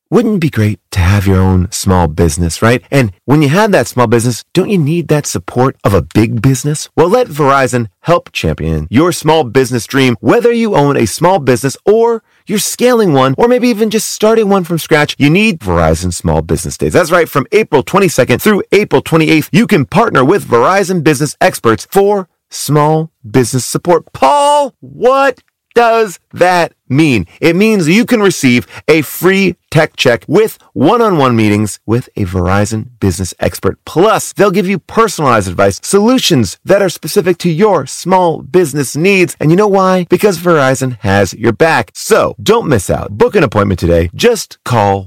Wouldn't it be great to have your own small business, right? And when you have that small business, don't you need that support of a big business? Well, let Verizon help champion your small business dream, whether you own a small business or you're scaling one, or maybe even just starting one from scratch. You need Verizon Small Business Days. That's right. From April 22nd through April 28th, you can partner with Verizon business experts for small business support. Paul, what does that mean? It means you can receive a free tech check with one-on-one meetings with a Verizon business expert. Plus, they'll give you personalized advice, solutions that are specific to your small business needs. And you know why? Because Verizon has your back. So don't miss out. Book an appointment today. Just call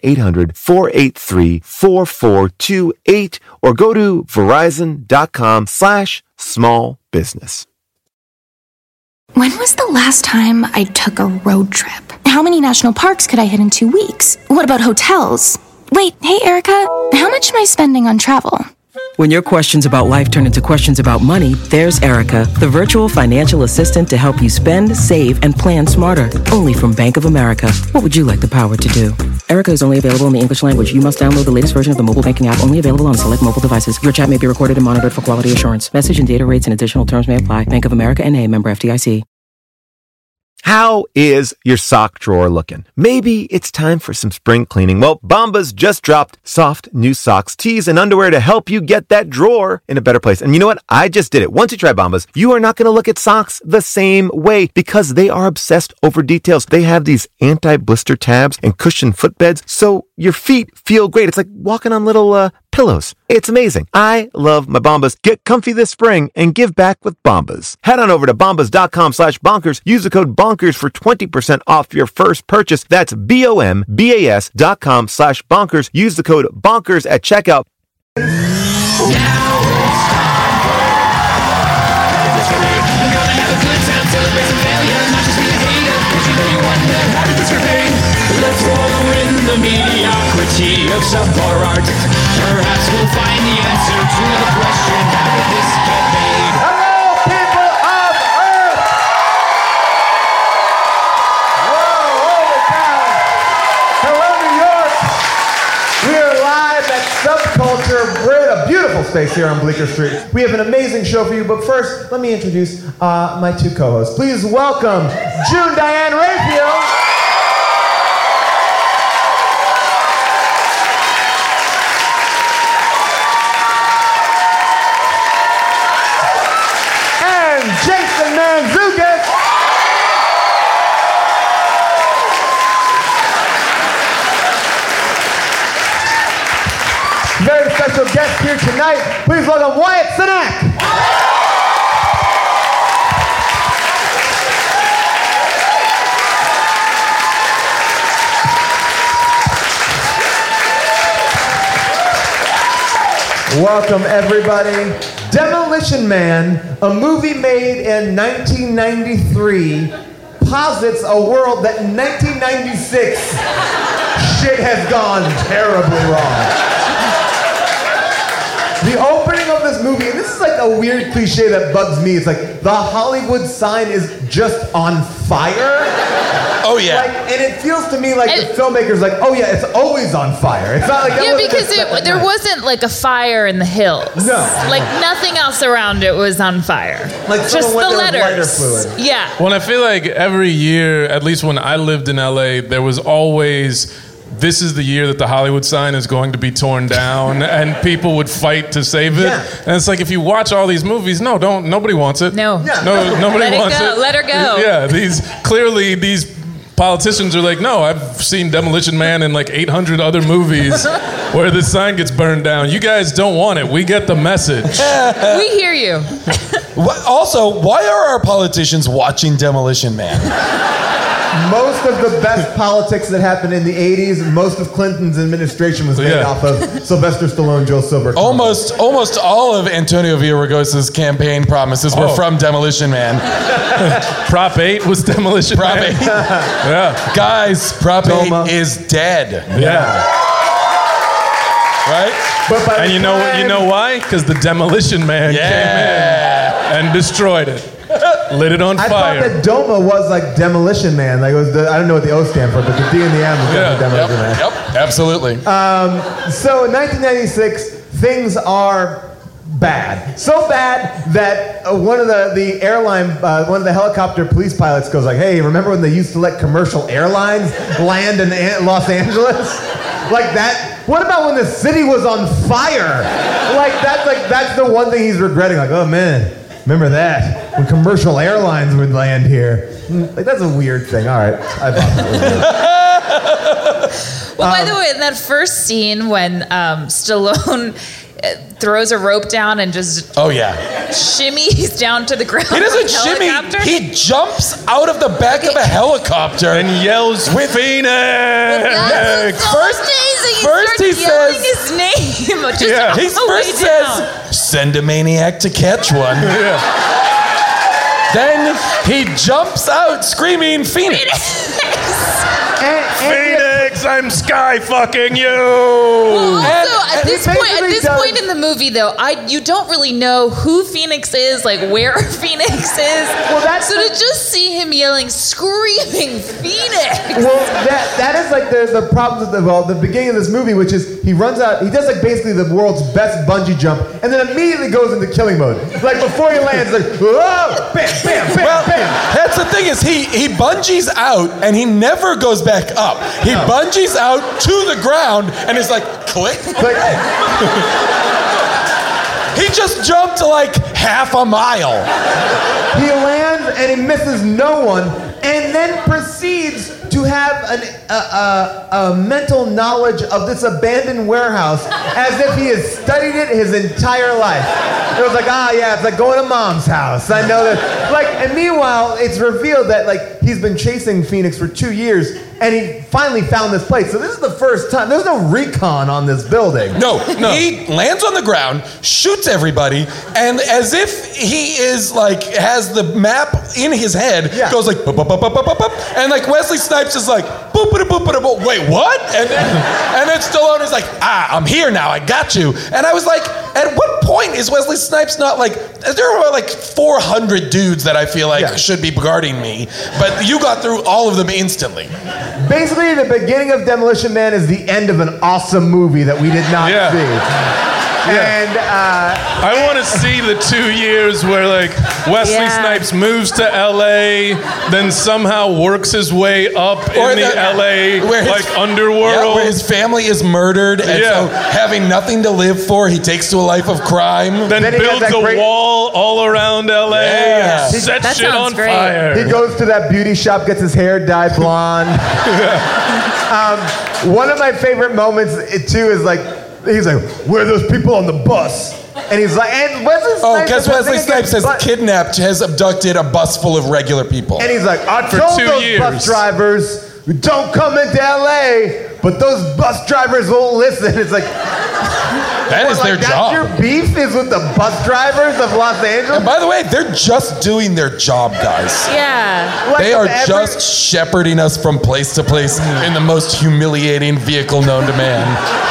1-800-483-4428 or go to verizon.com/small business. When was the last time I took a road trip? How many national parks could I hit in 2 weeks? What about hotels? Wait, hey Erica, how much am I spending on travel? When your questions about life turn into questions about money, there's Erica, the virtual financial assistant to help you spend, save, and plan smarter. Only from Bank of America. What would you like the power to do? Erica is only available in the English language. You must download the latest version of the mobile banking app, only available on select mobile devices. Your chat may be recorded and monitored for quality assurance. Message and data rates and additional terms may apply. Bank of America N.A., member FDIC. How is your sock drawer looking? Maybe it's time for some spring cleaning. Well, Bombas just dropped soft new socks, tees, and underwear to help you get that drawer in a better place. And you know what? I just did it. Once you try Bombas, you are not going to look at socks the same way because they are obsessed over details. They have these anti-blister tabs and cushioned footbeds, so your feet feel great. It's like walking on little pillows. It's amazing. I love my Bombas. Get comfy this spring and give back with Bombas. Head on over to bombas.com/bonkers. Use the code bonkers for 20% off your first purchase. That's BOMBAS.com/bonkers. Use the code bonkers at checkout. Let's wallow in the mediocrity of subpar art. Perhaps we'll find the answer to the question, how did this get made? Hello, people of Earth! Whoa, holy cow! Hello, New York! We are live at Subculture. We're in a beautiful space here on Bleecker Street. We have an amazing show for you, but first, let me introduce my two co-hosts. Please welcome June Diane Raphael. Jason Mantzoukas. Very special guest here tonight. Please welcome Wyatt Cenac. Welcome, everybody. Demolition Man, a movie made in 1993, posits a world that in 1996 shit has gone terribly wrong. The opening of this movie, and this is like a weird cliche that bugs me, it's like the Hollywood sign is just on fire. Oh yeah. Like, and it feels to me like the filmmaker's like, oh yeah, it's always on fire. It's not like because there wasn't like a fire in the hills. No. Like nothing else around it was on fire. Like just the lighter letters. fluid. Yeah. Well, I feel like every year, at least when I lived in LA, there was always, this is the year that the Hollywood sign is going to be torn down, and people would fight to save it. Yeah. And it's like, if you watch all these movies, nobody wants it. No. Yeah. Nobody wants it. Let her go. Yeah, these politicians are like, no, I've seen Demolition Man in like 800 other movies where the sign gets burned down. You guys don't want it. We get the message. We hear you. Also, why are our politicians watching Demolition Man? Most of the best politics that happened in the 80s, most of Clinton's administration was made off of Sylvester Stallone, Joel Silver. Almost all of Antonio Villaraigosa's campaign promises were from Demolition Man. Prop 8 was Demolition Prop Man. 8. Yeah. Guys, Prop Toma. 8 is dead. Yeah. Right? But by And the you know why? Because the Demolition Man came in and destroyed it. lit it on I fire. thought that DOMA was like Demolition Man. Like it was I don't know what the O stand for, but the D and the M was Demolition Man. Yep, absolutely. So in 1996, things are bad. So bad that one of the airline, one of the helicopter police pilots goes like, "Hey, remember when they used to let commercial airlines land in Los Angeles? Like that? What about when the city was on fire? That's the one thing he's regretting. Like, oh man, remember that when commercial airlines would land here? Like that's a weird thing. All right, I thought that was weird. Well, by the way, in that first scene when Stallone throws a rope down and just shimmies down to the ground. He doesn't shimmy. He jumps out of the back of a helicopter and yells, "Phoenix!" First he says his name. He first says, "Send a maniac to catch one." Then he jumps out screaming, "Phoenix!" Phoenix, I'm sky fucking you. Also, at this point in the movie, though, you don't really know who Phoenix is, like where Phoenix is. Well, so to just see him yelling, screaming, Phoenix. Well, that is like the problem with the beginning of this movie, which is he runs out, he does like basically the world's best bungee jump, and then immediately goes into killing mode. Like before he lands, like whoa, bam, bam, bam, bam. That's the thing is he bungees out and he never goes back up. He bungees out to the ground and is like click. He just jumped to like half a mile. He lands and he misses no one, and then proceeds to have a mental knowledge of this abandoned warehouse as if he has studied it his entire life. It was like, it's like going to mom's house. I know that. And meanwhile, it's revealed that he's been chasing Phoenix for 2 years, and he finally found this place. So this is the first time. There's no recon on this building. No. He lands on the ground, shoots everybody, and as if he is has the map in his head, goes like, bup, bup, bup, bup, bup, bup, and Wesley Snipes is like, boop, boop, boop, boop, boop, wait, what? And then Stallone is like, I'm here now, I got you. And I was like, at what point is Wesley Snipes not there are 400 dudes that I feel should be guarding me, but you got through all of them instantly. Basically, the beginning of Demolition Man is the end of an awesome movie that we did not see. And I want to see the 2 years where Wesley Snipes moves to LA, then somehow works his way up in the LA underworld. Where his family is murdered, and so having nothing to live for, he takes to a life of crime. Then builds a wall all around LA and sets shit on fire. He goes to that beauty shop, gets his hair dyed blonde. One of my favorite moments too is he's like, where are those people on the bus? And he's like, and Wesley Snipes. Because Wesley Snipes has abducted a bus full of regular people. And he's like, I told those bus drivers, don't come into LA, but those bus drivers won't listen. It's like, that is their job. Your beef is with the bus drivers of Los Angeles? And by the way, they're just doing their job, guys. Yeah. They are just shepherding us from place to place in the most humiliating vehicle known to man.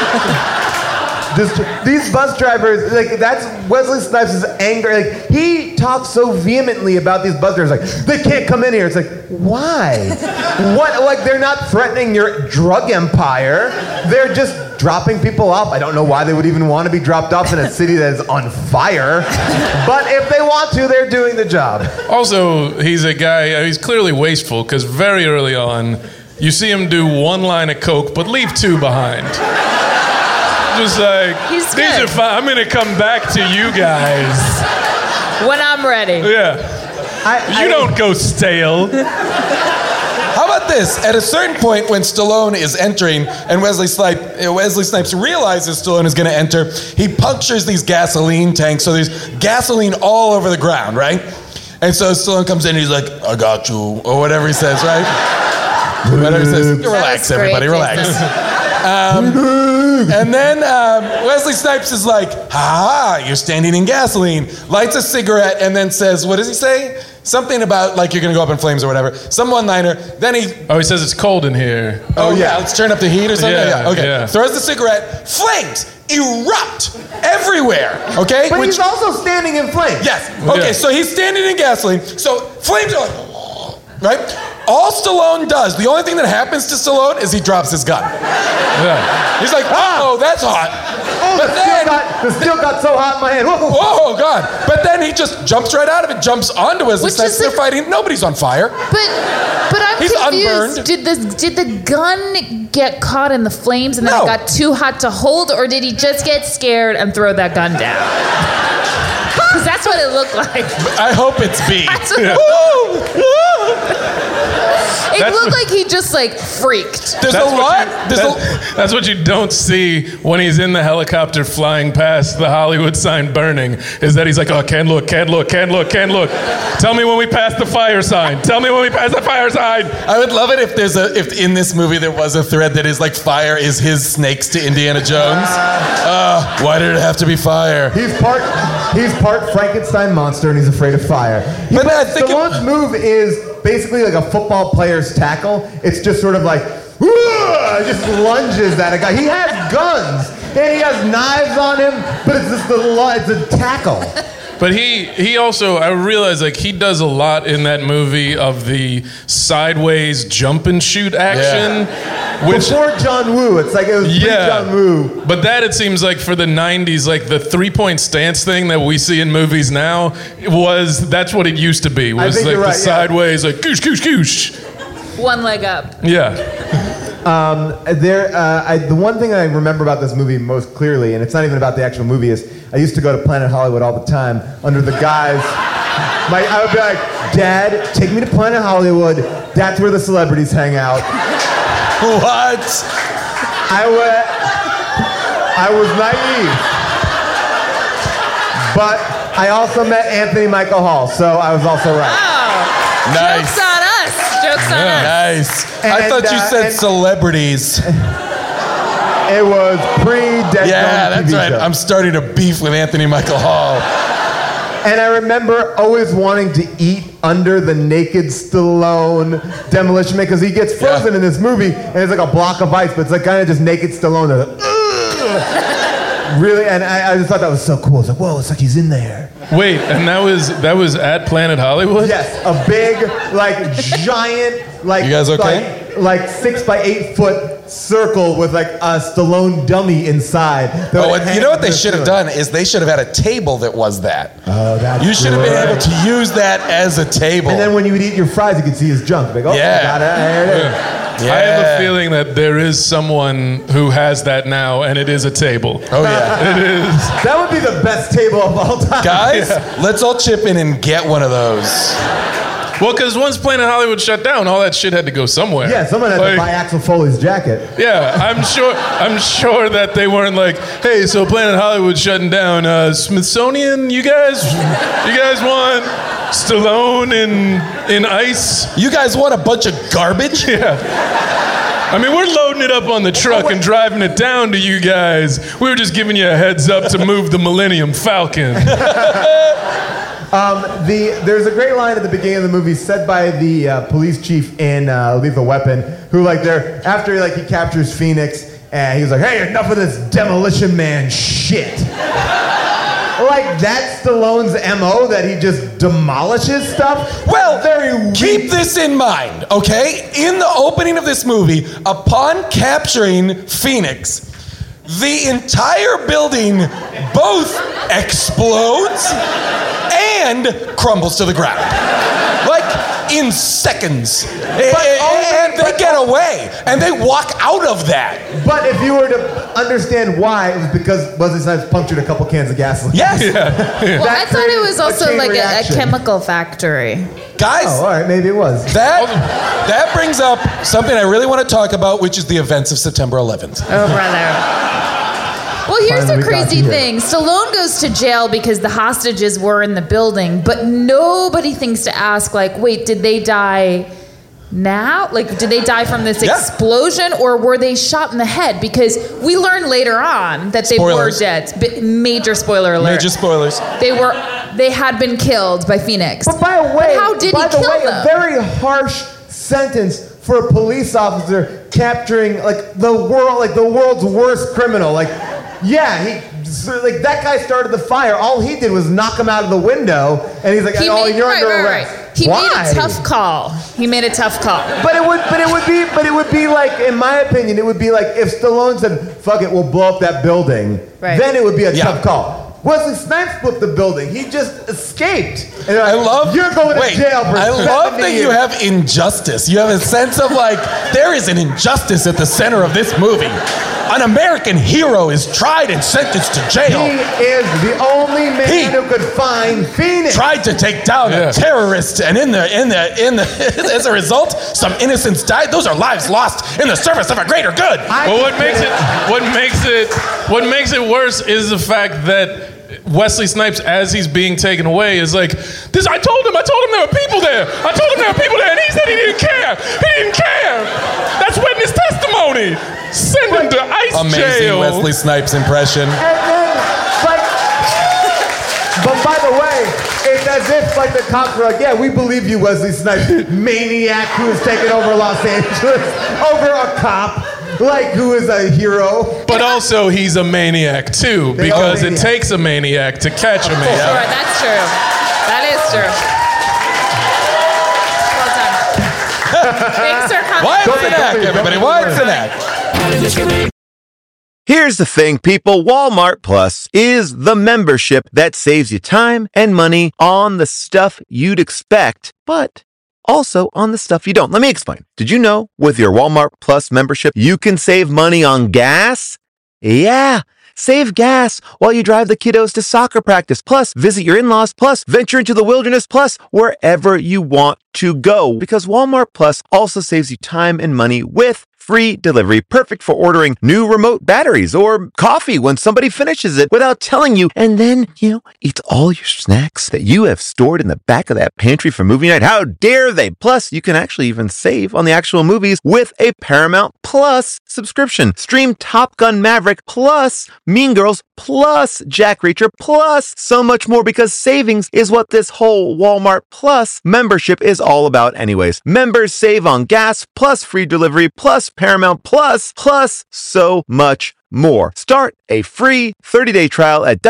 These bus drivers, that's Wesley Snipes' anger. He talks so vehemently about these bus drivers, they can't come in here. It's why? What? They're not threatening your drug empire. They're just dropping people off. I don't know why they would even want to be dropped off in a city that is on fire. But if they want to, they're doing the job. Also, he's a guy, he's clearly wasteful, because very early on, you see him do one line of coke, but leave two behind. Just these are fine. I'm gonna come back to you guys when I'm ready. Yeah, you don't go stale. How about this? At a certain point, when Stallone is entering, and Wesley Snipes realizes Stallone is going to enter, he punctures these gasoline tanks, so there's gasoline all over the ground, right? And so Stallone comes in, and he's like, "I got you," or whatever he says, right? Whatever he says. Relax, everybody, relax. And then Wesley Snipes is like, you're standing in gasoline, lights a cigarette, and then says, what does he say? Something about you're gonna go up in flames or whatever. Some one-liner. Then he says it's cold in here. Oh yeah, let's turn up the heat or something. Yeah, okay. Yeah. Throws the cigarette, flames, erupt everywhere, okay? But he's also standing in flames. Yes. Okay, so he's standing in gasoline. So flames are like, right? All Stallone does, the only thing that happens to Stallone is he drops his gun. Yeah. He's like, oh, that's hot. Oh, the steel got so hot in my hand. Whoa. Oh, God. But then he just jumps right out of it, jumps onto Wesley Snipes. They're fighting. Nobody's on fire. But I'm He's confused. unburned. Did the gun get caught in the flames and then it got too hot to hold, or did he just get scared and throw that gun down? Because that's what it looked like. I hope it's B. It looked like he just like freaked. That's what you don't see when he's in the helicopter flying past the Hollywood sign burning, is that he's like, oh, can't look. Tell me when we pass the fire sign. I would love it if in this movie there was a thread that is like fire is his snakes to Indiana Jones. Why did it have to be fire? He's part Frankenstein monster and he's afraid of fire. But I think Stallone's move is basically like a football player's tackle. It's just sort of like, just lunges at a guy. He has guns and he has knives on him, but it's just it's a tackle. But he also, I realize, like, he does a lot in that movie of the sideways jump and shoot action. Yeah. Before John Woo, it's like it was John Woo. But that, it seems like, for the 90s, like the 3-point stance thing that we see in movies now, that's what it used to be. Was like the sideways, like goosh, goosh, goosh. One leg up. Yeah. The one thing I remember about this movie most clearly, and it's not even about the actual movie, is I used to go to Planet Hollywood all the time under the guise. I would be like, Dad, take me to Planet Hollywood. That's where the celebrities hang out. What? I was naive, but I also met Anthony Michael Hall, so I was also right. Oh, nice. Jokes on us. Nice. I thought you said celebrities. It was pre-Dead Yeah, Zone that's TV right. show. I'm starting to beef with Anthony Michael Hall. And I remember always wanting to eat under the naked Stallone Demolition Man, because he gets frozen in this movie, and it's like a block of ice, but it's like kind of just naked Stallone. Really, and I just thought that was so cool. It's like, whoa, it's like he's in there. Wait, and that was at Planet Hollywood? Yes, a big, like, giant, like, you guys okay? like 6 by 8 foot circle with like a Stallone dummy inside. You know what they should have done is they should have had a table that was that. Oh, that's You should have been able to use that as a table. And then when you would eat your fries, you could see his junk. Like, oh, got it. There it is. Yeah. I have a feeling that there is someone who has that now, and it is a table. Oh, yeah. It is. That would be the best table of all time. Guys, let's all chip in and get one of those. Well, because once Planet Hollywood shut down, all that shit had to go somewhere. Yeah, someone had to buy Axel Foley's jacket. Yeah, I'm sure that they weren't like, hey, so Planet Hollywood's shutting down. Smithsonian, you guys want Stallone in ice? You guys want a bunch of garbage? Yeah. I mean, we're loading it up on the truck and driving it down to you guys. We were just giving you a heads up to move the Millennium Falcon. There's a great line at the beginning of the movie said by the police chief in Lethal Weapon, who after he captures Phoenix, and he was like, hey, enough of this Demolition Man shit. Like, that's Stallone's MO, that he just demolishes stuff? Well, keep this in mind, okay? In the opening of this movie, upon capturing Phoenix, the entire building both explodes and crumbles to the ground. Like, in seconds. And they get away. And they walk out of that. But if you were to understand why, it was because Wesley Snipes punctured a couple cans of gasoline. Yes. Well, I thought it was also like a chemical factory. Guys. Oh, all right, maybe it was. That brings up something I really want to talk about, which is the events of September 11th. Oh, brother. Well, here's the crazy thing. Stallone goes to jail because the hostages were in the building, but nobody thinks to ask, like, wait, did they die now? Like, did they die from this explosion, or were they shot in the head? Because we learn later on that they were dead. Major spoiler alert. Major spoilers. They had been killed by Phoenix. But by the way, how did he kill them? a very harsh sentence for a police officer capturing the world's worst criminal. Like, Yeah, like that guy started the fire. All he did was knock him out of the window, and he's like, you're under arrest. He made a tough call. But it would be like, in my opinion, it would be like if Stallone said, "Fuck it, we'll blow up that building." Right. Then it would be a tough call. Wesley Snipes flipped the building. He just escaped. And like, you're going to jail for 70 years. I love that you have injustice. You have a sense of like, there is an injustice at the center of this movie. An American hero is tried and sentenced to jail. He is the only man who could find Phoenix. Tried to take down a terrorist, and in the as a result, some innocents died. Those are lives lost in the service of a greater good. Well, what makes it worse is the fact that Wesley Snipes, as he's being taken away, is like, this. I told him there were people there. And he said he didn't care. That's witness testimony. Send him to ICE jail. Amazing Wesley Snipes impression. And then, but by the way, it's as if like the cops were like, yeah, we believe you, Wesley Snipes, maniac who has taken over Los Angeles, over a cop. Like, who is a hero. But also, he's a maniac, too, because it takes a maniac to catch a maniac. Sure, that's true. That is true. Well done. Thanks for coming. What's an act, everybody? What's an act? Here's the thing, people. Walmart Plus is the membership that saves you time and money on the stuff you'd expect, but also on the stuff you don't. Let me explain. Did you know with your Walmart Plus membership, you can save money on gas? Yeah. Save gas while you drive the kiddos to soccer practice, plus visit your in-laws, plus venture into the wilderness, plus wherever you want to go. Because Walmart Plus also saves you time and money with free delivery, perfect for ordering new remote batteries or coffee when somebody finishes it without telling you, and then, eats all your snacks that you have stored in the back of that pantry for movie night. How dare they? Plus, you can actually even save on the actual movies with a Paramount Plus subscription. Stream Top Gun Maverick, plus Mean Girls, plus Jack Reacher, plus so much more, because savings is what this whole Walmart Plus membership is all about anyways. Members save on gas, plus free delivery, plus Paramount Plus, plus so much more. Start a free 30-day trial at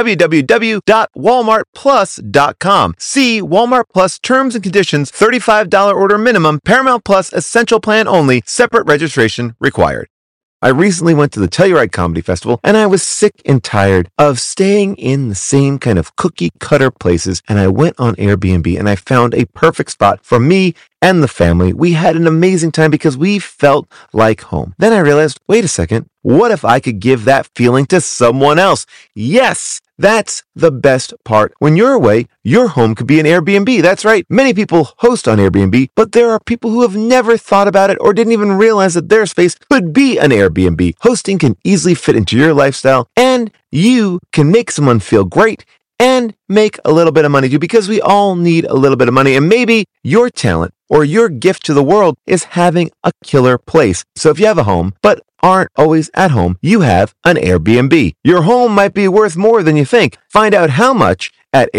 www.walmartplus.com. See Walmart Plus terms and conditions, $35 order minimum, Paramount Plus essential plan only, separate registration required. I recently went to the Telluride Comedy Festival, and I was sick and tired of staying in the same kind of cookie-cutter places, and I went on Airbnb, and I found a perfect spot for me and the family. We had an amazing time because we felt like home. Then I realized, wait a second, what if I could give that feeling to someone else? Yes! That's the best part. When you're away, your home could be an Airbnb. That's right. Many people host on Airbnb, but there are people who have never thought about it or didn't even realize that their space could be an Airbnb. Hosting can easily fit into your lifestyle, and you can make someone feel great and make a little bit of money too, because we all need a little bit of money. And maybe your talent or your gift to the world is having a killer place. So if you have a home, but aren't always at home, you have an Airbnb. Your home might be worth more than you think. Find out how much at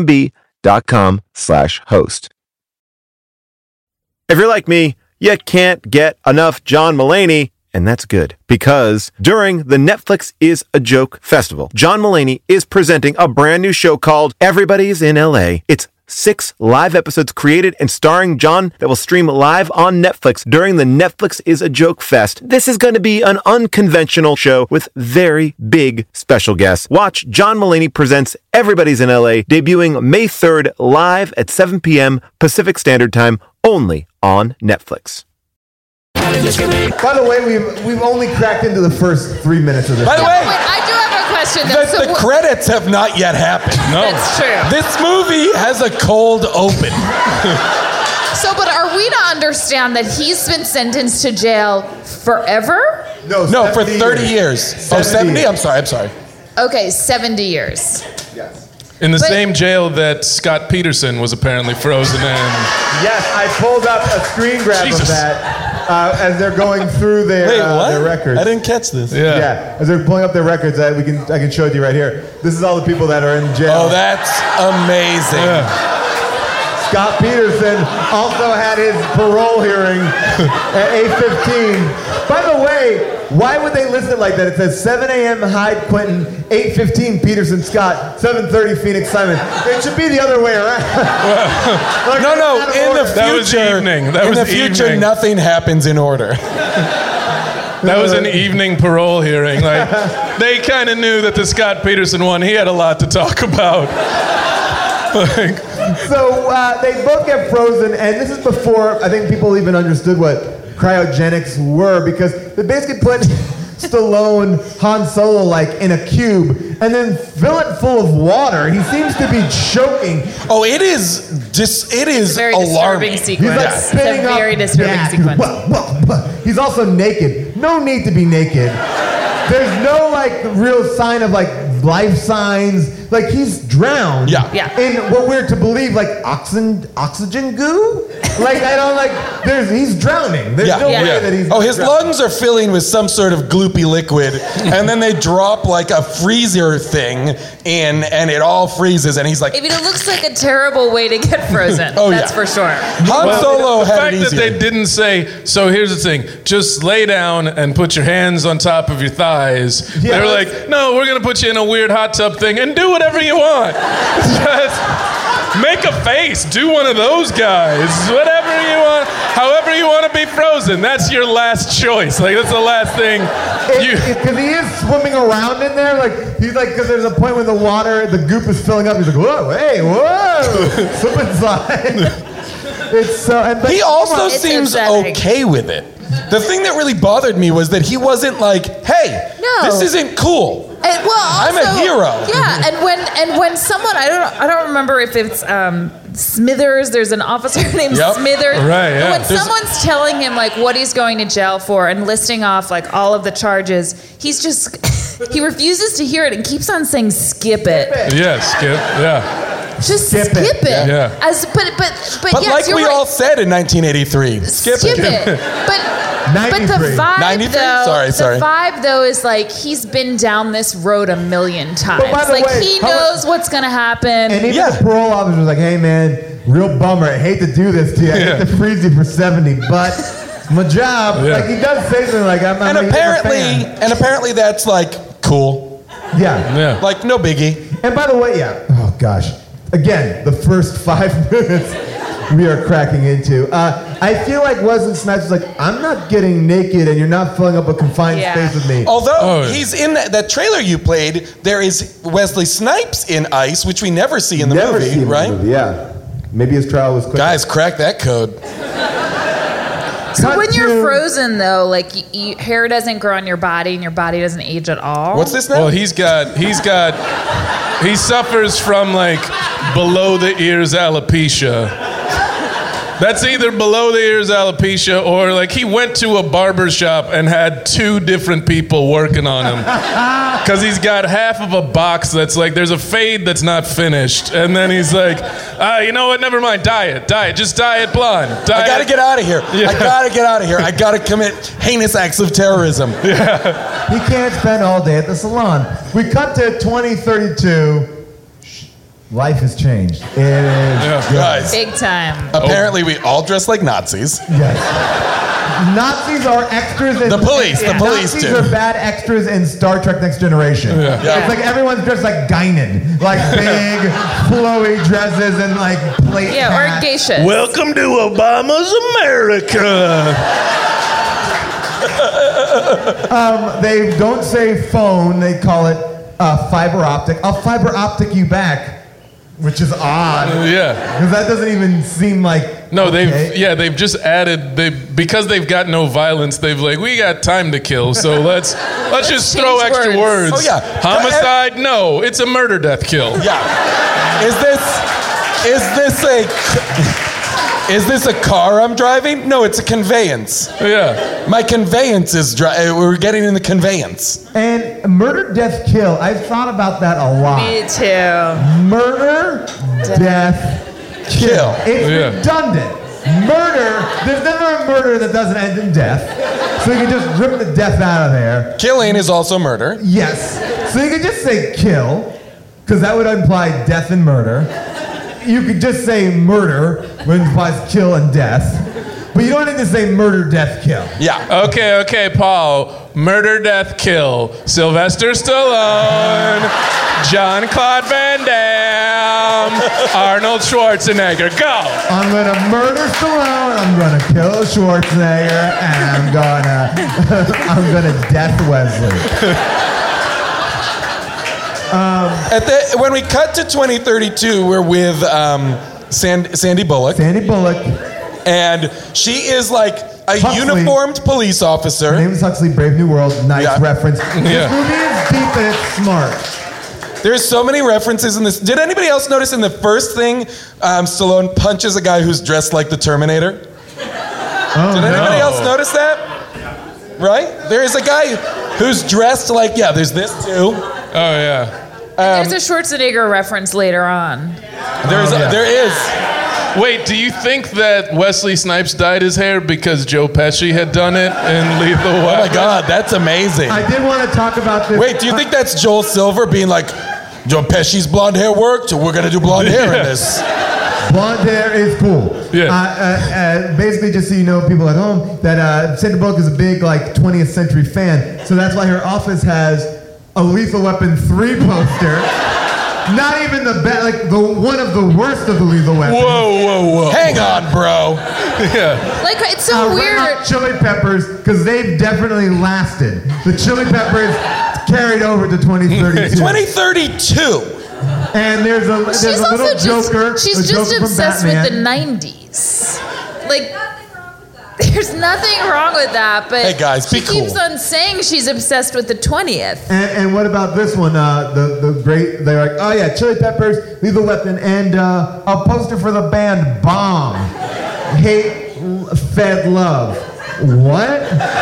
airbnb.com/host. If you're like me, you can't get enough John Mulaney. And that's good, because during the Netflix is a Joke Festival, John Mulaney is presenting a brand new show called Everybody's in LA. It's 6 live episodes created and starring John that will stream live on Netflix during the Netflix is a Joke Fest. This is going to be an unconventional show with very big special guests. Watch John Mulaney Presents Everybody's in LA, debuting May 3rd live at 7 p.m. Pacific Standard Time, only on Netflix. By the way, we've only cracked into the first 3 minutes of this. By the way, I do have a question. The credits have not yet happened. No. That's true. This movie has a cold open. But are we to understand that he's been sentenced to jail forever? No, for 30 years. 70? I'm sorry. Okay, 70 years. Yes. In the same jail that Scott Peterson was apparently frozen in. Yes, I pulled up a screen grab of that as they're going through their records. I didn't catch this. Yeah, as they're pulling up their records, I can show it to you right here. This is all the people that are in jail. Oh, that's amazing. Yeah. Scott Peterson also had his parole hearing at 8:15. By the way, why would they list it like that? It says 7 a.m. Hyde Quinton, 8:15 Peterson Scott, 7:30 Phoenix Simon. It should be the other way around. Like, no. In the future, that was evening. That was in the future, evening. nothing happens in order. That was an evening parole hearing. Like, they kind of knew that the Scott Peterson one, he had a lot to talk about. Like, so they both get frozen, and this is before I think people even understood what cryogenics were, because they basically put Stallone, Han Solo, like in a cube, and then fill it full of water. He seems to be choking. Oh, it is It's a very alarming. disturbing sequence. He's like It's spitting a very up disturbing gas. sequence. He's also naked. No need to be naked. There's no like real sign of like life signs. Like he's drowned. Yeah. In what we're to believe like oxygen goo. Like I don't like. He's drowning. There's no way that he's. Oh, his drowning. lungs are filling with some sort of gloopy liquid, and then they drop like a freezer thing in, and it all freezes, and he's like. I mean, it looks like a terrible way to get frozen. That's for sure. Han Solo the had fact it that easier. they didn't say, so here's the thing, just lay down and put your hands on top of your thighs. Yeah, They're like, no, we're going to put you in a weird hot tub thing and do whatever you want. Just make a face. Do one of those guys. Whatever you want. However you want to be frozen. That's your last choice. Like, that's the last thing. Because he is swimming around in there, like he's like, because there's a point when the goop is filling up. He's like, whoa, hey, whoa, slip inside. It's so. He also It's seems upsetting. okay with it. The thing that really bothered me was that he wasn't like, "Hey, this isn't cool." I'm a hero. Yeah, and when someone I don't remember if it's Smithers. There's an officer named Smithers. Right. Yeah. When someone's telling him like what he's going to jail for and listing off like all of the charges, he's just he refuses to hear it and keeps on saying skip it. Yeah, skip. Yeah. Just skip it. Yeah. But yes, like you're we right. all said in 1983, skip it. But the vibe 93? though, Sorry. the vibe though is like he's been down this road a million times. by the Like way, he knows what's gonna happen. And even the parole officer was like, hey man, real bummer. I hate to do this to you. I hate to freeze you for 70, but it's my job. Yeah. Like he does say something like, I'm And a fan. apparently that's like cool. Yeah. Like no biggie. And by the way, oh gosh. Again, the first 5 minutes we are cracking into. I feel like Wesley Snipes was like, I'm not getting naked and you're not filling up a confined space with me. Although he's in that trailer you played, there is Wesley Snipes in Ice, which we never see in the Never movie, seen the right? movie, yeah. Maybe his trial was quick. Guys, crack that code. So when you're frozen though, like hair doesn't grow on your body and your body doesn't age at all. What's this now? Well, he suffers from like below the ears alopecia. That's either below the ears alopecia or like he went to a barber shop and had 2 different people working on him. Because he's got half of a box that's like, there's a fade that's not finished. And then he's like, you know what, never mind, dye it, just dye it blonde. I gotta get out of here. Yeah. I gotta commit heinous acts of terrorism. Yeah. He can't spend all day at the salon. We cut to 2032. Life has changed. It is. Guys, Big time. apparently we all dress like Nazis. Yes. Nazis are extras in... The police Nazis do. are bad extras in Star Trek Next Generation. Yeah. It's like everyone's dressed like Guinan. Like big, flowy dresses and like plate Yeah, or geishas. Welcome to Obama's America. They don't say phone, they call it fiber optic. I'll fiber optic you back, which is odd. Yeah. Because that doesn't even seem like... No, okay. they've just added, because they've got no violence, they've like, we got time to kill, so let's just throw change extra words. words. Oh, yeah. Homicide? No, it's a murder death kill. Yeah. Is this a car I'm driving? No, it's a conveyance. Yeah. My conveyance is we're getting in the conveyance. And murder, death, kill. I've thought about that a lot. Me too. Murder, death, kill. It's redundant. Murder, there's never a murder that doesn't end in death. So you can just rip the death out of there. Killing is also murder. Yes. So you can just say kill, because that would imply death and murder. you could just say murder, which implies kill and death. But you don't need to say murder, death, kill. Yeah. Okay, Paul. Murder, death, kill. Sylvester Stallone, Jean-Claude Van Damme, Arnold Schwarzenegger. Go. I'm gonna murder Stallone. I'm gonna kill Schwarzenegger, and I'm gonna death Wesley. When we cut to 2032, we're with Sandy Bullock. Sandy Bullock. And she is like a uniformed police officer. Her name is Huxley, Brave New World. Nice reference. This movie is deep and it's smart. There's so many references in this. Did anybody else notice in the first thing, Stallone punches a guy who's dressed like the Terminator? Did anybody else notice that? Right? There is a guy who's dressed like, there's this too. Oh, yeah. There's a Schwarzenegger reference later on. There is. Wait, do you think that Wesley Snipes dyed his hair because Joe Pesci had done it in Lethal Weapon? Oh my God, that's amazing. I did want to talk about this. Wait, do you think that's Joel Silver being like, Joe Pesci's blonde hair worked, so we're gonna do blonde hair in this? Blonde hair is cool. Yeah. Basically, just so you know, people at home, that Sandra Bullock is a big 20th century fan. So that's why her office has a Lethal Weapon 3 poster. Not even the best, one of the worst of the Lethal Weapons. Whoa. Hang on, bro. Yeah. Like, it's so weird. Red Hot Chili Peppers, because they've definitely lasted. The Chili Peppers carried over to 2032. 2032. And there's a little Joker. She's just obsessed with the 90s. Like, there's nothing wrong with that, but hey guys, be she keeps on saying she's obsessed with the 20th. And what about this one? The great, they're like, oh yeah, Chili Peppers, Lethal Weapon, and a poster for the band Bomb. Hate, Fed Love. What?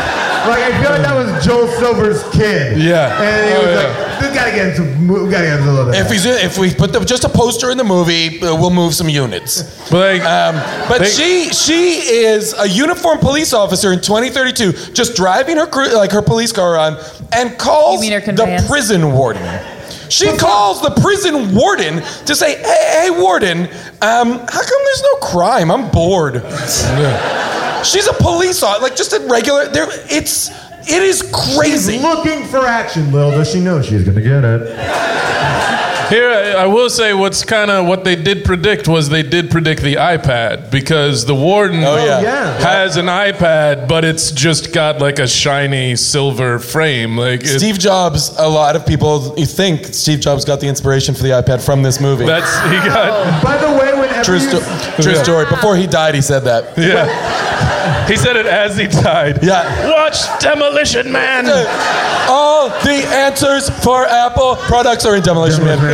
I feel like that was Joel Silver's kid. Yeah. And he was like, we gotta get him a little bit. If we put just a poster in the movie, we'll move some units. But she is a uniformed police officer in 2032, just driving her her police car around, and calls the prison warden. She calls the prison warden to say, hey warden, how come there's no crime? I'm bored. She's a police officer, just a regular. It is crazy. She's looking for action. Little does she know she's gonna get it. Here, I will say what they did predict was they did predict the iPad, because the warden has an iPad, but it's just got a shiny silver frame. Steve Jobs, a lot of people think Steve Jobs got the inspiration for the iPad from this movie. By the way, whenever True story. Before he died, he said that. Yeah. He said it as he died. Yeah. Watch Demolition Man. All the answers for Apple products are in Demolition Man.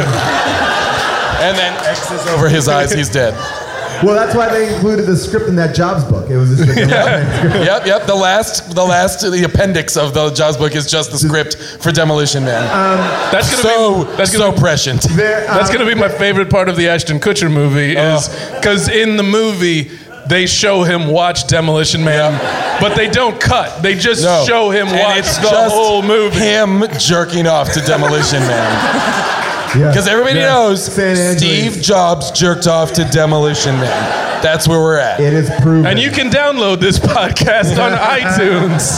And then X's over his eyes, he's dead. Well, that's why they included the script in that Jobs book. It was just script. Yep. The appendix of the Jobs book is just the script for Demolition Man. That's so prescient. That's gonna be my favorite part of the Ashton Kutcher movie, is because in the movie they show him watch Demolition Man, but they don't cut. They just show him watch the whole movie. Him jerking off to Demolition Man. Because everybody knows Steve Jobs jerked off to Demolition Man. That's where we're at. It is proven. And you can download this podcast on iTunes.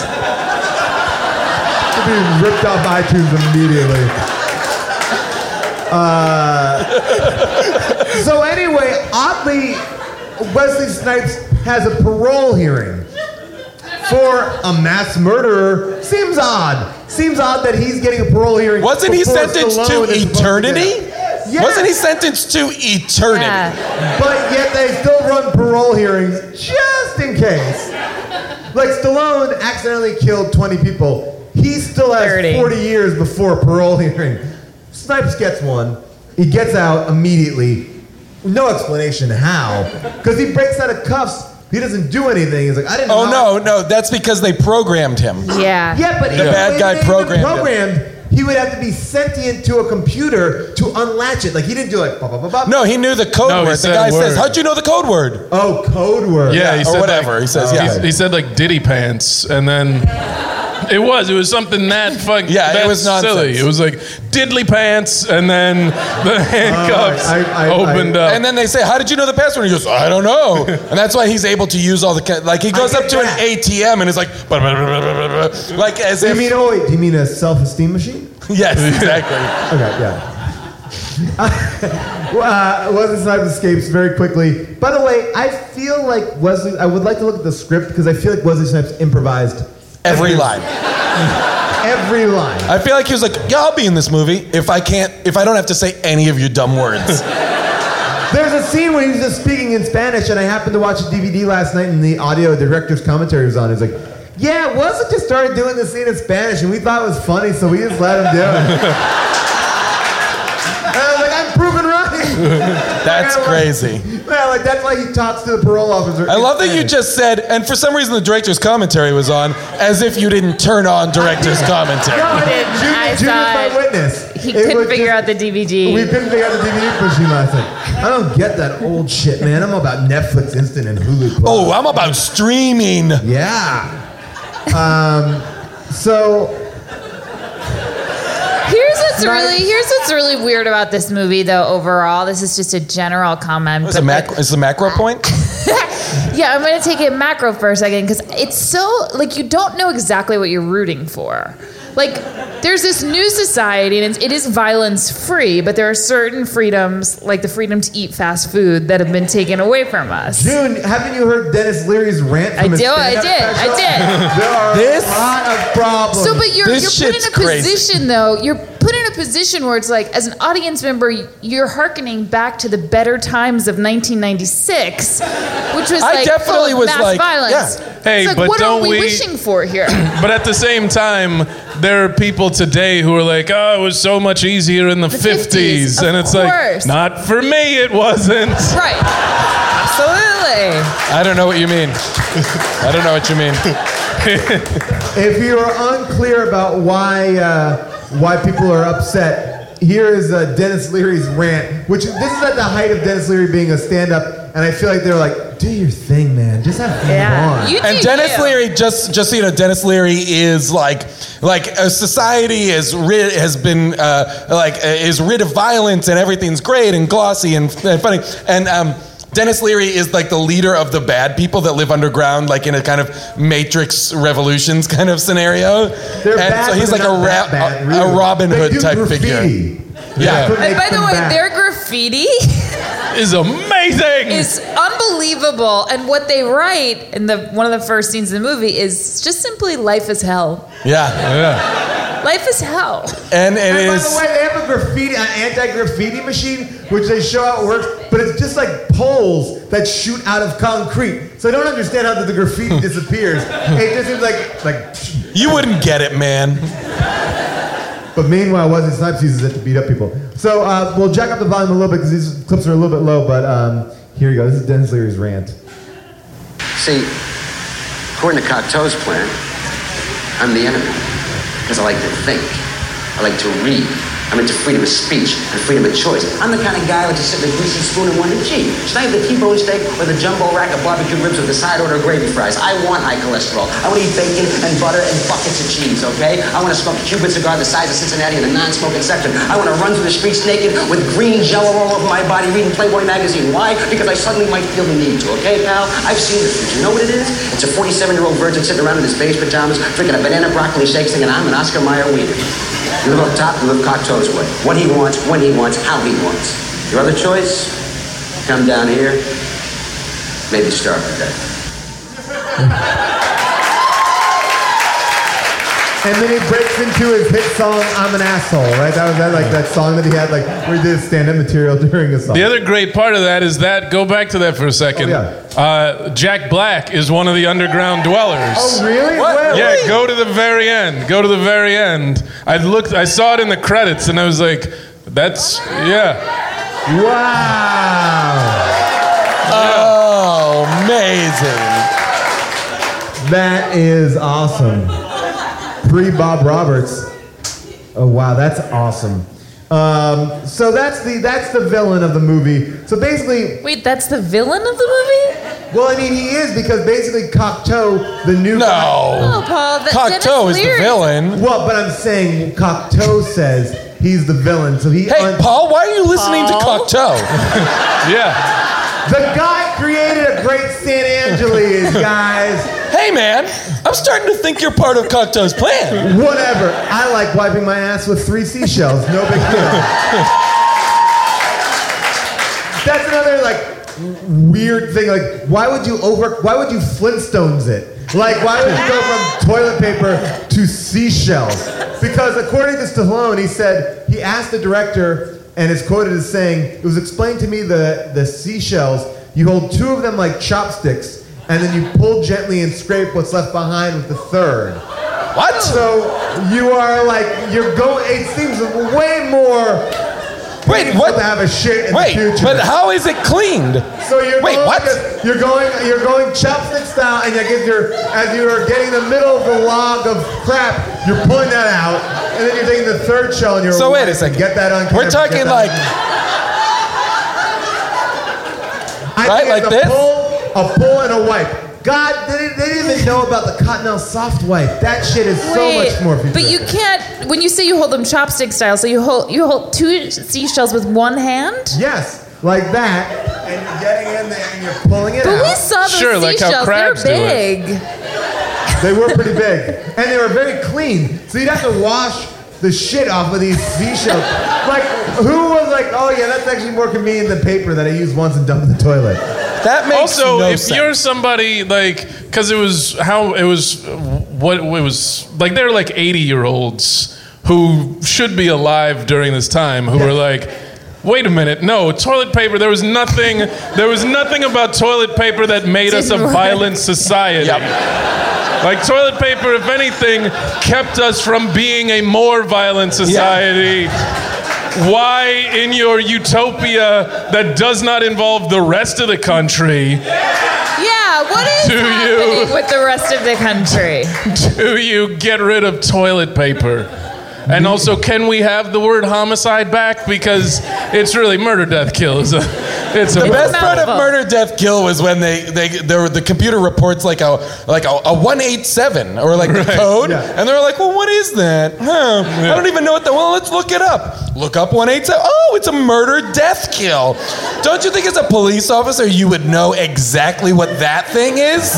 It'll be ripped off iTunes immediately. So anyway, oddly, Wesley Snipes has a parole hearing for a mass murderer. Seems odd. Seems odd that he's getting a parole hearing. Wasn't he sentenced to eternity? Yes. Wasn't he sentenced to eternity? Yeah. But yet they still run parole hearings just in case. Stallone accidentally killed 20 people. He still has 30. 40 years before a parole hearing. Snipes gets one. He gets out immediately. No explanation how. Because he breaks out of cuffs. He doesn't do anything. He's like, I didn't know. Oh, no, that's because they programmed him. Yeah. Yeah, but the bad guy programmed him. He would have to be sentient to a computer to unlatch it. He didn't do No, he knew the code word. The guy says, how'd you know the code word? Oh, code word. Yeah, he or said whatever. He says, he said Diddy Pants, and then It was something that fucking it was nonsense. silly. It was like diddly pants, and then the handcuffs opened up. And then they say, "How did you know the password?" And he goes, "I don't know." And that's why he's able to use all the like. He goes up to an ATM and is like, like as if. Do you mean a self-esteem machine? Yes, exactly. Okay, yeah. Wesley Snipes escapes very quickly. By the way, I feel like I would like to look at the script because I feel like Wesley Snipes improvised every line. Every line. I feel like he was like, "Yeah, I'll be in this movie if I don't have to say any of your dumb words." There's a scene where he was just speaking in Spanish, and I happened to watch a DVD last night, and the audio director's commentary was on. He's like, "Yeah, Wesley just started doing the scene in Spanish, and we thought it was funny, so we just let him do it." And I was like, "I'm proven right." That's crazy. Yeah, like that's why he talks to the parole officer. I love that you just said, and for some reason the director's commentary was on, as if you didn't turn on director's commentary. No, I didn't. Junior's my witness. He couldn't figure out the DVD. We couldn't figure out the DVD machine last night. I don't get that old shit, man. I'm about Netflix Instant and Hulu Plus. Oh, I'm about streaming. Yeah. So. Here's what's really weird about this movie, though. Overall, this is just a general comment. Is the macro point? Yeah, I'm going to take it macro for a second because it's so like you don't know exactly what you're rooting for. Like, there's this new society, and it is violence-free, but there are certain freedoms, like the freedom to eat fast food, that have been taken away from us. June, haven't you heard Dennis Leary's rant from his stand-up special? I did. There are a lot of problems. So, but you're put in a position, though. You're put in a position where it's like, as an audience member, you're hearkening back to the better times of 1996, which was like full of mass violence. Yeah. Hey, like, but what don't are we wishing for here? But at the same time, there are people today who are like, "Oh, it was so much easier in the 50s. And it's like, not for me, it wasn't. Right. Absolutely. I don't know what you mean. I don't know what you mean. If you are unclear about why people are upset, here is Dennis Leary's rant, which this is at the height of Dennis Leary being a stand-up, and I feel like they're like, "Do your thing, man. Just have fun." And Dennis Leary, just so you know, Dennis Leary is like a society has been is rid of violence and everything's great and glossy and funny. And Dennis Leary is like the leader of the bad people that live underground, like in a kind of Matrix Revolutions kind of scenario. They're bad, so he's like a Robin Hood type figure. Yeah. And by the way, their graffiti is amazing. Is unbelievable. And what they write in one of the first scenes of the movie is just simply "Life is hell." Yeah. Life is hell. And it is. By the way, they have an anti-graffiti machine, which they show how it works, but it's just like poles that shoot out of concrete. So I don't understand how the graffiti disappears. It just seems like. You wouldn't get it, man. But meanwhile, Wesley Snipes uses it to beat up people. So we'll jack up the volume a little bit because these clips are a little bit low, but here you go. This is Dennis Leary's rant. See, according to Cocteau's plan, I'm the enemy because I like to think. I like to read. I'm into freedom of speech and freedom of choice. I'm the kind of guy who likes to sit with a greasy spoon and wonder, gee, should I have the T-bone steak or the jumbo rack of barbecue ribs with the side order of gravy fries? I want high cholesterol. I want to eat bacon and butter and buckets of cheese, okay? I want to smoke a Cuban cigar the size of Cincinnati in the non-smoking section. I want to run through the streets naked with green jello all over my body reading Playboy magazine. Why? Because I suddenly might feel the need to, okay, pal? I've seen the future. You know what it is? It's a 47-year-old virgin sitting around in his beige pajamas drinking a banana broccoli shake singing, "I'm an Oscar Mayer wiener." You live up top, you live Cocteau's way. What he wants, when he wants, how he wants. Your other choice, come down here, maybe starve to death. And then he breaks into his hit song, "I'm an Asshole," right? That was that song that he had, like, where he did stand-up material during a song. The other great part of that is that, go back to that for a second. Oh, yeah. Jack Black is one of the underground dwellers. Oh, really? What? Yeah, go to the very end. Go to the very end. I saw it in the credits, and I was like, that's, yeah. Wow. Oh, amazing. That is awesome. Pre-Bob Roberts. Oh, wow, that's awesome. So that's the villain of the movie. So basically... Wait, that's the villain of the movie? Well, I mean, he is because basically Cocteau, the new... No. Oh, Paul, Cocteau is the villain. Well, but I'm saying Cocteau says he's the villain, so he... Hey, Paul, why are you listening to Cocteau? Yeah. The guy created a great San Angeles, guys. Hey, man, I'm starting to think you're part of Cocteau's plan. Whatever. I like wiping my ass with 3 seashells. No big deal. That's another, weird thing. Why would you Flintstones it? Why would you go from toilet paper to seashells? Because according to Stallone, he asked the director, and is quoted as saying, it was explained to me the seashells, you hold 2 of them like chopsticks, and then you pull gently and scrape what's left behind with the 3rd. What? So you are it seems way more painful to have a shit in the future. But how is it cleaned? So you're going chopstick style, and as you are getting the middle of the log of crap, you're pulling that out, and then you're taking the 3rd shell, and you're so wait a second. Get that on camera. We're talking like this? A pull and a wipe. God, they didn't even know about the Cottonelle soft wipe. That shit is so much more future. But you can't, when you say you hold them chopstick style, so you hold 2 seashells with one hand? Yes, like that, and you're getting in there and you're pulling it out. But we saw those seashells, they're big. They were pretty big. And they were very clean. So you'd have to wash the shit off of these seashells. Who was oh yeah, that's actually more convenient than paper that I used once and dumped in the toilet. That makes also, no if sense. you're somebody because they're 80-year-olds who should be alive during this time who were wait a minute, no, toilet paper, there was nothing about toilet paper that made us a violent society. Yep. Toilet paper, if anything, kept us from being a more violent society. Yeah. Why, in your utopia that does not involve the rest of the country... Yeah, what is happening with the rest of the country? Do you get rid of toilet paper? And also, can we have the word homicide back? Because it's really murder, death, kill. The best part of murder, death, kill was when the computer reports a 187 or the code, and they're like, well, what is that? Huh? I don't even know what well, let's look it up. Look up 187. Oh, it's a murder, death, kill. Don't you think as a police officer you would know exactly what that thing is?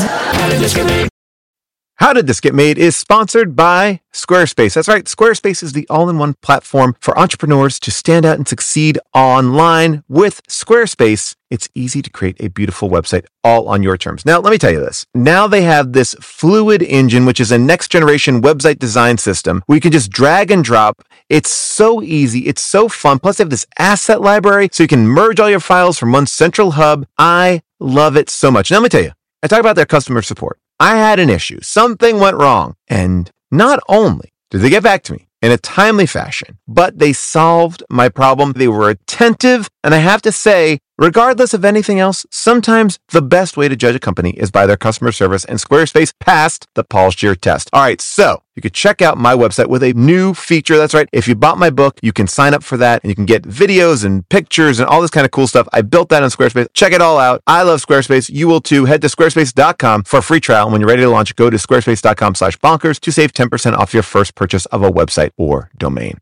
How Did This Get Made is sponsored by Squarespace. That's right. Squarespace is the all-in-one platform for entrepreneurs to stand out and succeed online. With Squarespace, it's easy to create a beautiful website all on your terms. Now, let me tell you this. Now they have this Fluid Engine, which is a next-generation website design system where you can just drag and drop. It's so easy. It's so fun. Plus, they have this asset library so you can merge all your files from one central hub. I love it so much. Now, let me tell you. I talk about their customer support. I had an issue. Something went wrong. And not only did they get back to me in a timely fashion, but they solved my problem. They were attentive. And I have to say, regardless of anything else, sometimes the best way to judge a company is by their customer service, and Squarespace passed the Paul Scheer test. All right, so you could check out my website with a new feature. That's right. If you bought my book, you can sign up for that, and you can get videos and pictures and all this kind of cool stuff. I built that on Squarespace. Check it all out. I love Squarespace. You will too. Head to squarespace.com for a free trial. And when you're ready to launch, go to squarespace.com/bonkers to save 10% off your first purchase of a website or domain.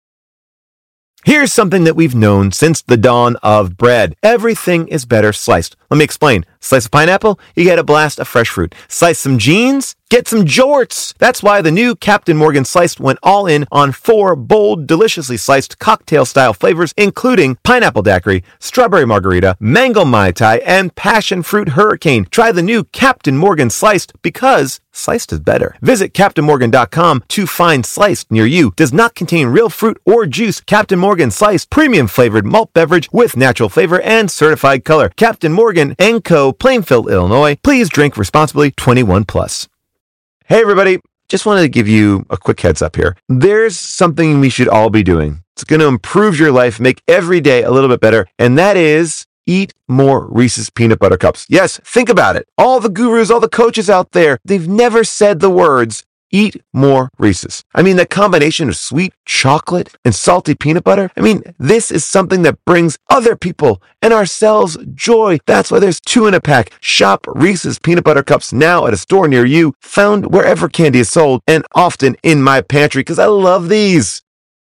Here's something that we've known since the dawn of bread. Everything is better sliced. Let me explain. Slice a pineapple, you get a blast of fresh fruit. Slice some jeans, get some jorts. That's why the new Captain Morgan Sliced went all in on 4 bold, deliciously sliced cocktail-style flavors, including pineapple daiquiri, strawberry margarita, mango mai tai, and passion fruit hurricane. Try the new Captain Morgan Sliced because sliced is better. Visit CaptainMorgan.com to find Sliced near you. Does not contain real fruit or juice. Captain Morgan Sliced, premium flavored malt beverage with natural flavor and certified color. Captain Morgan & Co., Plainfield, Illinois. Please drink responsibly. 21 plus. Hey everybody, just wanted to give you a quick heads up here. There's something we should all be doing. It's going to improve your life, make every day a little bit better, and that is eat more Reese's Peanut Butter Cups. Yes, think about it. All the gurus, all the coaches out there, they've never said the words, eat more Reese's. I mean, the combination of sweet chocolate and salty peanut butter, I mean, this is something that brings other people and ourselves joy. That's why there's 2 in a pack. Shop Reese's Peanut Butter Cups now at a store near you, found wherever candy is sold, and often in my pantry, because I love these.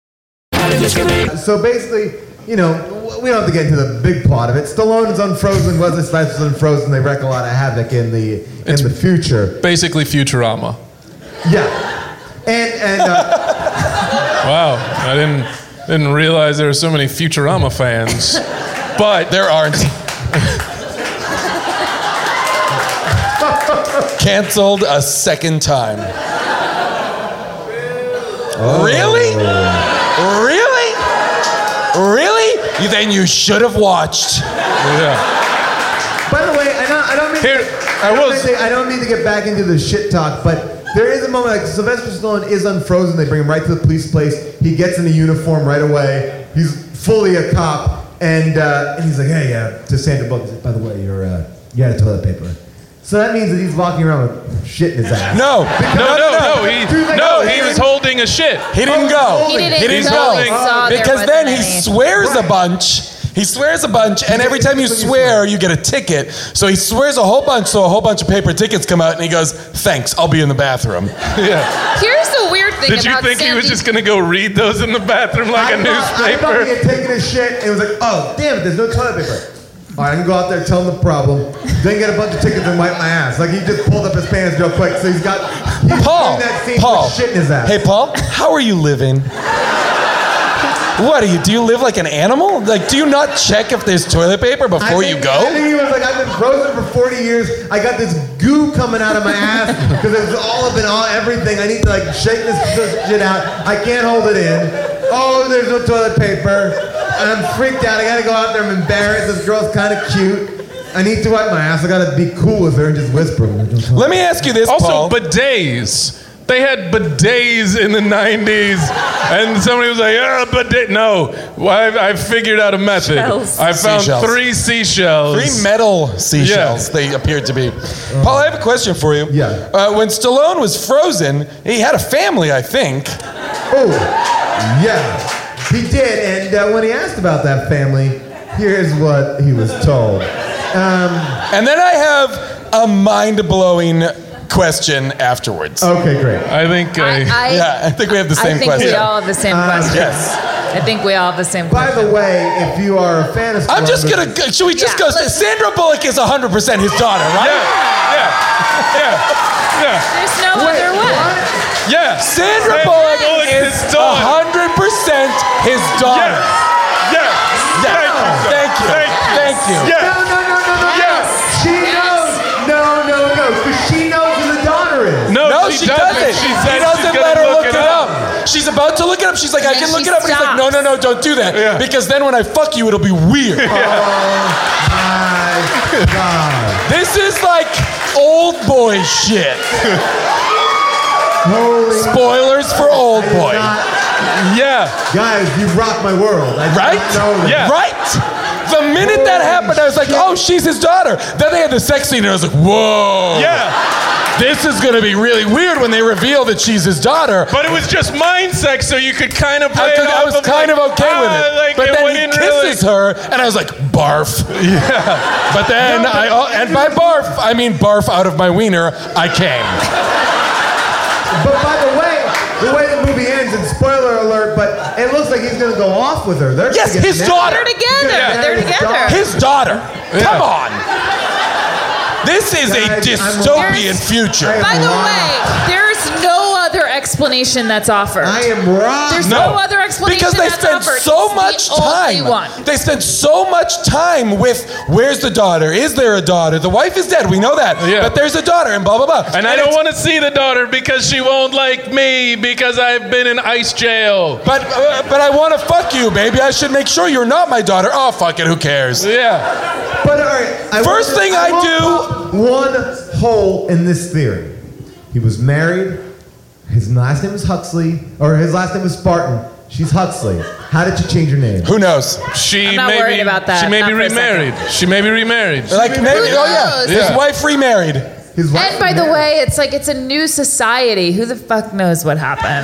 So basically, you know, we don't have to get into the big plot of it. Stallone's unfrozen, Wesley Snipes is unfrozen. They wreak a lot of havoc in the future. Basically Futurama. Yeah, and wow, I didn't realize there were so many Futurama fans, but there aren't. Canceled a second time. Oh. Really? Then you should have watched. Yeah. By the way, I don't mean to get back into the shit talk, but there is a moment like Sylvester Stallone is unfrozen. They bring him right to the police place. He gets in a uniform right away. He's fully a cop, and he's like, "Hey, to Sandra Bullock, by the way, you're out of toilet paper." So that means that he's walking around with shit in his ass. No. He was holding a shit. He didn't go. He didn't go. Because then he swears a bunch. He swears a bunch, and every time you swear, you get a ticket. So he swears a whole bunch, so a whole bunch of paper tickets come out, and he goes, "Thanks, I'll be in the bathroom." Yeah. Here's the weird thing Did you think he was just going to go read those in the bathroom like a newspaper? I thought he had taken his shit, and it was like, "Oh, damn it, there's no toilet paper." All right, I can go out there, tell him the problem, then get a bunch of tickets and wipe my ass. Like, he just pulled up his pants real quick, so he's doing that scene with shit in his ass. Hey, Paul, how are you living? What do you live like an animal? Like, do you not check if there's toilet paper before you go? I think he was like, "I've been frozen for 40 years. I got this goo coming out of my ass because it's all up in everything. I need to like shake this shit out. I can't hold it in. Oh, there's no toilet paper. And I'm freaked out. I gotta go out there. I'm embarrassed. This girl's kind of cute. I need to wipe my ass. I gotta be cool with her and just whisper." Let me ask you this, also, Paul. Bidets. They had bidets in the 90s, and somebody was like, bidet. No, I figured out a method. I found Seashells. 3 seashells. 3 metal seashells, they appeared to be. Paul, I have a question for you. Yeah. When Stallone was frozen, he had a family, I think. Oh, yeah, he did. And when he asked about that family, here's what he was told. And then I have a mind-blowing question afterwards. Okay, great. I think I think we have the same question. I think we all have the same question. Yes. I think we all have the same By question. the way, if you are a fan of I'm just gonna. Should we just go? Sandra Bullock is 100% his daughter, right? Yeah. There's no other way. Yeah. Sandra Bullock is 100% his daughter. Yes. Thank you. Yeah. No. Yes. She knows. No. Because she knows who the daughter is. No, she doesn't. She he doesn't let her look it up. She's about to look it up. She's like, I can look it up. And he's like, no, don't do that. Yeah. Because then when I fuck you, it'll be weird. Oh, my God. This is like old boy shit. Holy Spoilers for old boy. Yeah. Guys, you rock my world. Right? Yeah. Right? The minute that happened, I was like, oh, she's his daughter. Then they had the sex scene, and I was like, whoa. Yeah. This is going to be really weird when they reveal that she's his daughter. But it was just mind sex, so you could kind of play it I was kind of okay with it. Like, but then he kisses her, and I was like, barf. Yeah. But then, and by barf, I mean barf out of my wiener, I came. But by the way the movie ends, and spoiler alert, but it looks like he's going to go off with her. Yes, his daughter. They're together. Yeah. They're together. His daughter. Come on. This is a Guys, dystopian future. By the way, there's no other explanation that's offered. I am wrong. There's no other explanation Because they that's spend offered. so It's much the only one. time. They spend so much time with where's the daughter? Is there a daughter? The wife is dead. We know that. Yeah. But there's a daughter and blah, blah, blah. And I don't want to see the daughter because she won't like me because I've been in ICE jail. But I want to fuck you, baby. I should make sure you're not my daughter. Oh, fuck it. Who cares? Yeah. But all right. First thing I do. One hole in this theory. He was married. His last name was Huxley, or his last name was Spartan. She's Huxley. How did she change her name? Who knows? She I'm not may worried be, about that. She may Not be for a second. remarried. She may be remarried. Like maybe. Who Oh yeah. knows? His Yeah. wife remarried. His wife. And by the way, it's like it's a new society. Who the fuck knows what happened?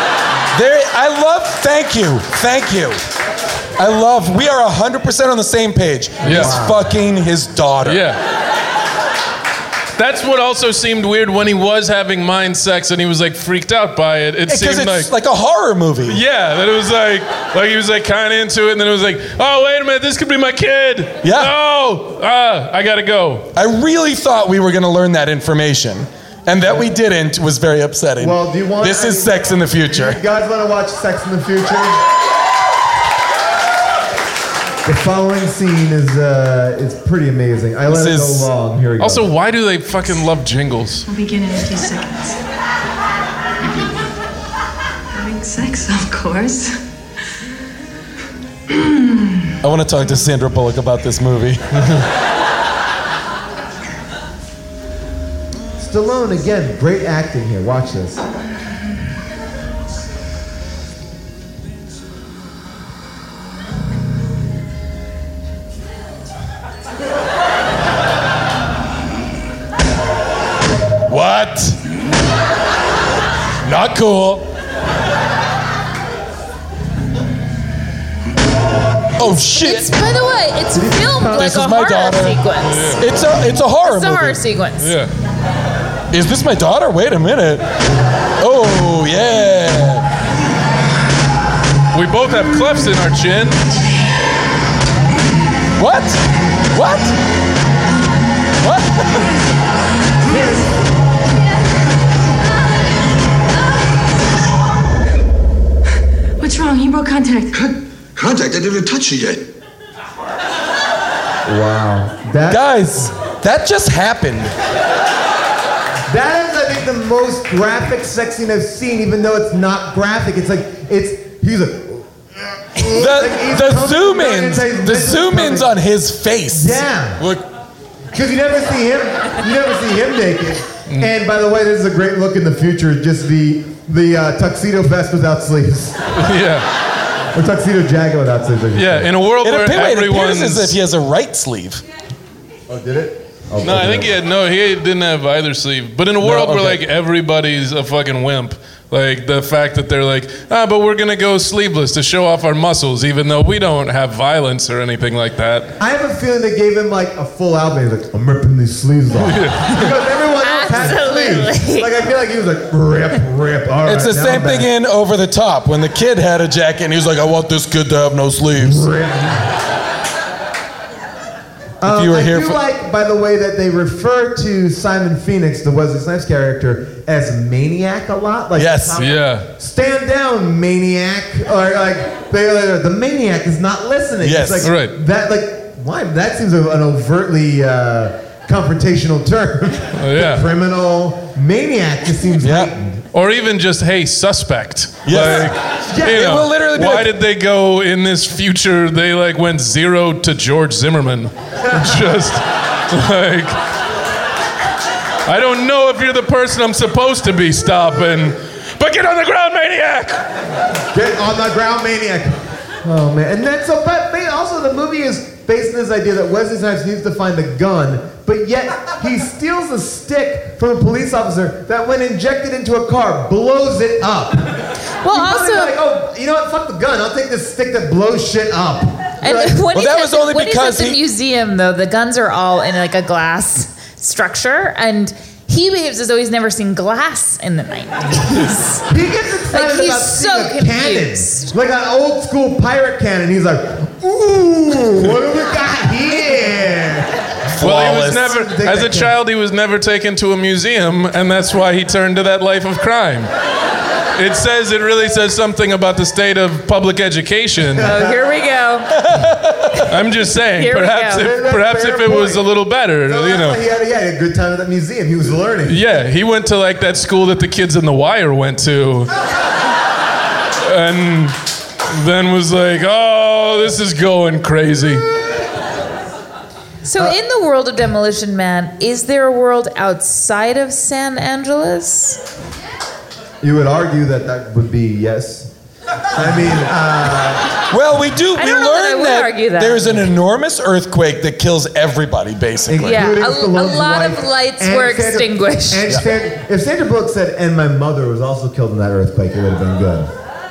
Thank you. We are 100% on the same page. Yeah. He's fucking his daughter. Yeah. That's what also seemed weird when he was having mind sex and he was like freaked out by it. It seemed it's like a horror movie. Yeah, that it was like he was like kind of into it, and then it was like, oh wait a minute, this could be my kid. Yeah. No, I gotta go. I really thought we were gonna learn that information, and that we didn't was very upsetting. Well, do you want? This is Sex in the Future. You guys want to watch Sex in the Future? The following scene is pretty amazing. I let it go long. Here we go. Also, why do they fucking love jingles? We'll begin in a few seconds. Having sex, of course. I want to talk to Sandra Bullock about this movie. Stallone, again, great acting here. Watch this. What? Not cool. Oh shit! By the way, it's filmed like a my horror daughter. sequence. Yeah. It's a horror It's movie. a horror sequence. Yeah. Is this my daughter? Wait a minute. Oh yeah. We both have clefts in our chin. What? What? What? What's wrong? He broke contact. Contact? I didn't even touch you yet. Wow. Guys, that just happened. That is, I think, the most graphic sex scene I've seen, even though it's not graphic. He's like, The zoom ins on his face. Yeah. Look. Because you never see him naked. And by the way, this is a great look in the future, just the tuxedo vest without sleeves. Yeah. Or tuxedo jacket without sleeves. Yeah, in a world where It everyone's... appears as if he has a right sleeve. Oh, did it? Oh, No, I think he didn't have either sleeve. But in a world where like everybody's a fucking wimp, like the fact that they're like, but we're gonna go sleeveless to show off our muscles, even though we don't have violence or anything like that. I have a feeling they gave him like a full album. He's like, I'm ripping these sleeves off. Because everyone else had sleeves. Like, I feel like he was like, rip. All right, It's the same thing in Over the Top when the kid had a jacket and he was like, I want this kid to have no sleeves. If you were here for... like, by the way, that they refer to Simon Phoenix, the Wesley Snipes character, as Maniac a lot. Like, yes. Yeah. Stand down, Maniac. Or like, the Maniac is not listening. Yes. It's like, right. That, like, why? That seems an overtly confrontational term. Oh, yeah. The criminal. Maniac just seems heightened. Or even just, hey, suspect. Yes. Like, It will literally be why like- did they go in this future? They like went 0 to George Zimmerman. Just like, I don't know if you're the person I'm supposed to be stopping, but get on the ground, Maniac! Get on the ground, Maniac. Oh man, and then but also the movie is based on this idea that Wesley Snipes needs to find the gun, but yet he steals a stick from a police officer that, when injected into a car, blows it up. Well, He's also, like, oh, you know what? Fuck the gun. I'll take this stick that blows shit up. and Right. when Well, he's that at was the- only when because he's at the museum, though, the guns are all in like a glass structure, and he behaves as though he's never seen glass in the 90s. He gets excited Like, he's about so seeing a cannon, confused. like an old school pirate cannon. He's like, ooh, what do we got here? Well, he was Flawless. never, as a child, he was never taken to a museum, and that's why he turned to that life of crime. It really says something about the state of public education. Oh, here we go. I'm just saying, Here we perhaps go. if it was a little better, No, you know. He had a good time at that museum. He was learning. Yeah, he went to like that school that the kids in The Wire went to. And then was like, oh, this is going crazy. So, in the world of Demolition Man, is there a world outside of San Angeles? You would argue that would be yes. I mean, Well, we learn argue that. there's an enormous earthquake that kills everybody, basically. Yeah, Including a Stallone's lot of wife lights and were Sandra- extinguished. And if Sandra Bullock said, "And my mother was also killed in that earthquake," it would have been good.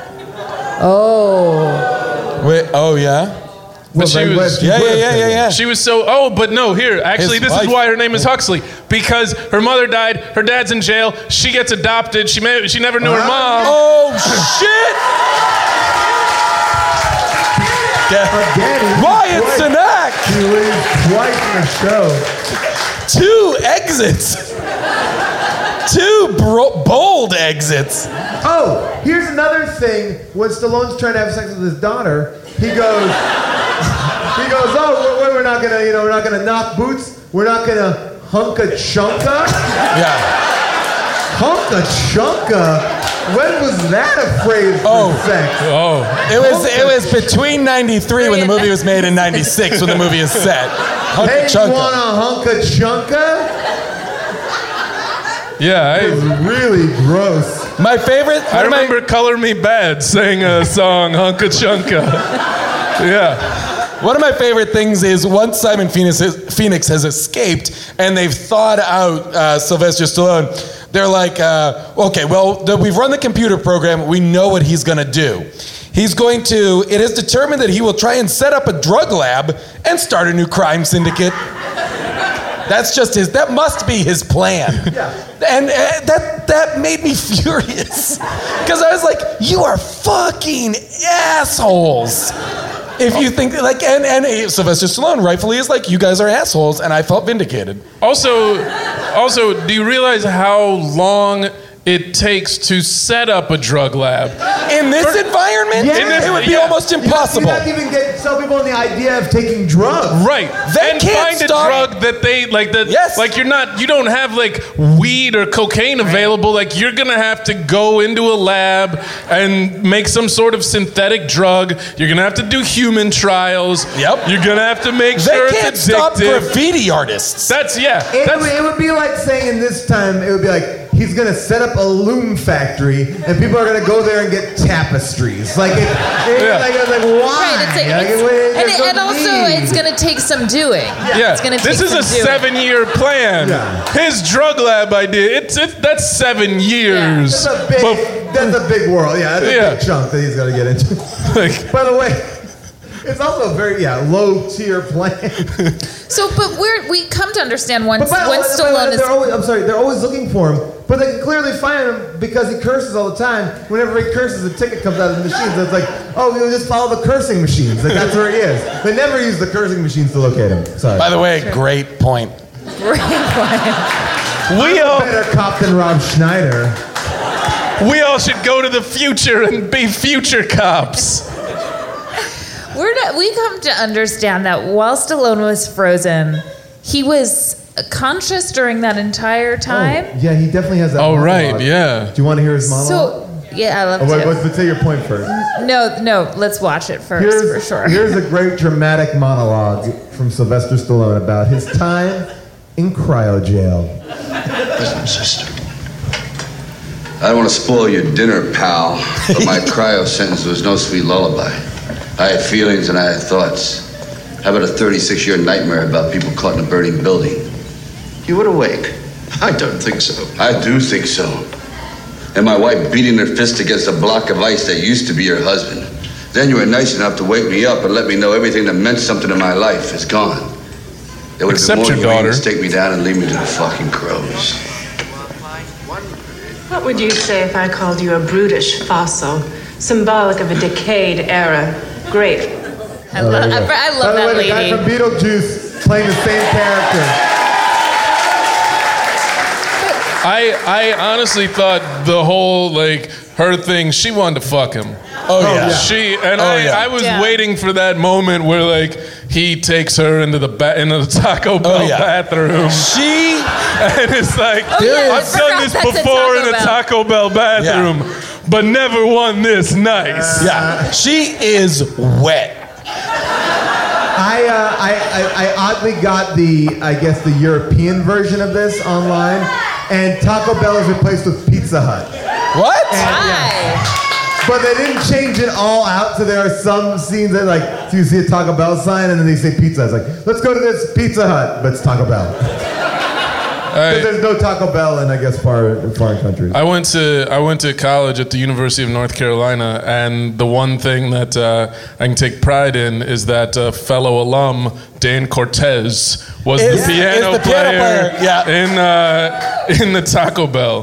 Oh. Wait, oh yeah. But she was, yeah. She was so. Oh, but no. Here, actually, this is why her name is Huxley, because her mother died. Her dad's in jail. She gets adopted. She never knew her mom. Oh shit! Ryan Sinek. He leaves twice in the show. 2 exits. 2 bold exits. Oh, here's another thing. When Stallone's trying to have sex with his daughter, he goes, "Oh, we're not gonna, we're not gonna knock boots. We're not gonna hunka chunka." Yeah. Hunka chunka. When was that a phrase for sex? Oh. It was between 93 when the movie was made and 96 when the movie is set. Hey, you want a hunka chunka? Yeah, It was really gross. My favorite. I remember "Color Me Bad" sang a song "Hunka Chunka." Yeah. One of my favorite things is once Simon Phoenix has escaped and they've thawed out Sylvester Stallone, they're like, okay, well, we've run the computer program. We know what he's going to do. It is determined that he will try and set up a drug lab and start a new crime syndicate. That must be his plan. Yeah. And that made me furious. Because I was like, you are fucking assholes. If you think, and Sylvester Stallone rightfully is like, you guys are assholes, and I felt vindicated. Also, do you realize how long it takes to set up a drug lab? In this environment, it would be almost impossible. You have to even some people on the idea of taking drugs. Right. They can't find stop. a drug that they like that. Yes. Like you don't have like weed or cocaine available. Like you're gonna have to go into a lab and make some sort of synthetic drug. You're gonna have to do human trials. Yep. You're gonna have to make sure They can't it's stop addictive. graffiti artists. It would be like saying in this time, it would be like, he's gonna set up a loom factory and people are gonna go there and get tapestries. Like why? Right, and also it's gonna take some doing. Yeah, It's gonna take this is a some doing. 7-year plan. Yeah. His drug lab idea, that's 7 years. That's a big world. Yeah, that's a big chunk that he's gonna get into. By the way, it's also a very low tier plan. So, but we come to understand when Stallone is. They're always looking for him, but they can clearly find him because he curses all the time. Whenever he curses, a ticket comes out of the machines. It's like, oh, we'll just follow the cursing machines. Like that's where he is. They never use the cursing machines to locate him. Sorry. By the way, great point. Great point. We all better cop than Rob Schneider. We all should go to the future and be future cops. We come to understand that while Stallone was frozen, he was conscious during that entire time. Oh, yeah, he definitely has that. Oh, monologue. right, yeah. Do you want to hear his monologue? Yeah, I love wait, to. let's say your point first. No, let's watch it first for sure. Here's a great dramatic monologue from Sylvester Stallone about his time in cryo jail. Listen, sister. I don't want to spoil your dinner, pal, but my cryo sentence was no sweet lullaby. I had feelings and I had thoughts. How about a 36-year nightmare about people caught in a burning building? You would awake. I don't think so. I do think so. And my wife beating her fist against a block of ice that used to be her husband. Then you were nice enough to wake me up and let me know everything that meant something in my life is gone. It would have been more your daughter. to take me down and leave me to the fucking crows. What would you say if I called you a brutish fossil, symbolic of a decayed era? Great. I love that lady. The guy from Beetlejuice playing the same character. I honestly thought the whole her thing, she wanted to fuck him. Oh yeah. I was waiting for that moment where he takes her into the Taco Bell bathroom. And it's like, I've done this before in a Taco Bell bathroom, but never one this nice. Yeah, she is wet. I oddly got the European version of this online, and Taco Bell is replaced with Pizza Hut. What? Why? But they didn't change it all out, so there are some scenes that, like, so you see a Taco Bell sign and then they say pizza. It's like, let's go to this Pizza Hut, but it's Taco Bell. But there's no Taco Bell in, I guess, foreign countries. I went to college at the University of North Carolina, and the one thing that I can take pride in is that fellow alum Dan Cortez was the piano player in the Taco Bell.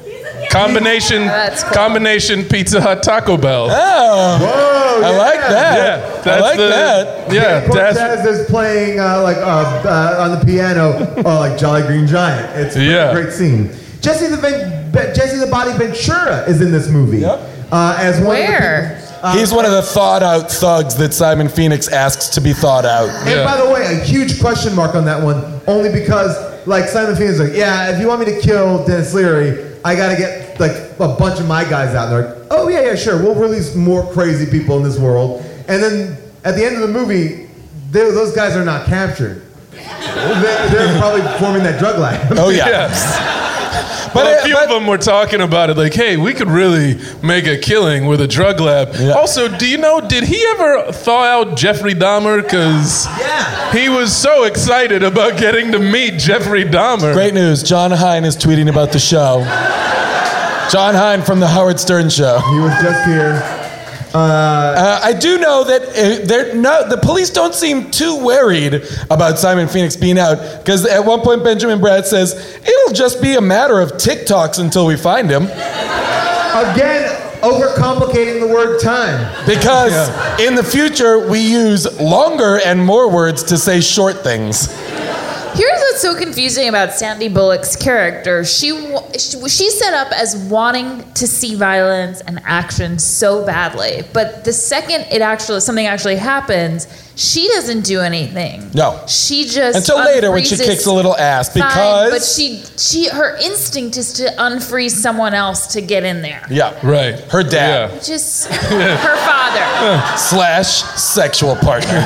Combination Pizza Hut Taco Bell. Oh, whoa! I like that. Yeah, I like that. Yeah, Cortez is playing on the piano, like Jolly Green Giant. It's a great scene. Jesse the Body Ventura is in this movie. As one Where? Of the He's one of the thought-out thugs that Simon Phoenix asks to be thought out. And by the way, a huge question mark on that one, only because, like, Simon Phoenix is like, yeah, if you want me to kill Dennis Leary, I gotta get, like, a bunch of my guys out. And they're like, oh, yeah, sure, we'll release more crazy people in this world. And then, at the end of the movie, those guys are not captured. They're probably forming that drug lab. Oh, yeah. Yes. But a few of them were talking about it, like, hey, we could really make a killing with a drug lab. Yeah. Also, do you know, did he ever thaw out Jeffrey Dahmer? Because he was so excited about getting to meet Jeffrey Dahmer. Great news. John Hein is tweeting about the show. John Hein from the Howard Stern Show. He was just here. I do know that the police don't seem too worried about Simon Phoenix being out, because at one point Benjamin Bratt says, it'll just be a matter of TikToks until we find him. Again, overcomplicating the word time. Because in the future, we use longer and more words to say short things. Here's what's so confusing about Sandy Bullock's character. She's set up as wanting to see violence and action so badly, but the second something actually happens, she doesn't do anything. No. She just until later when she kicks a little ass because. But her instinct is to unfreeze someone else to get in there. Yeah, right. Her dad. Just her father. / sexual partner.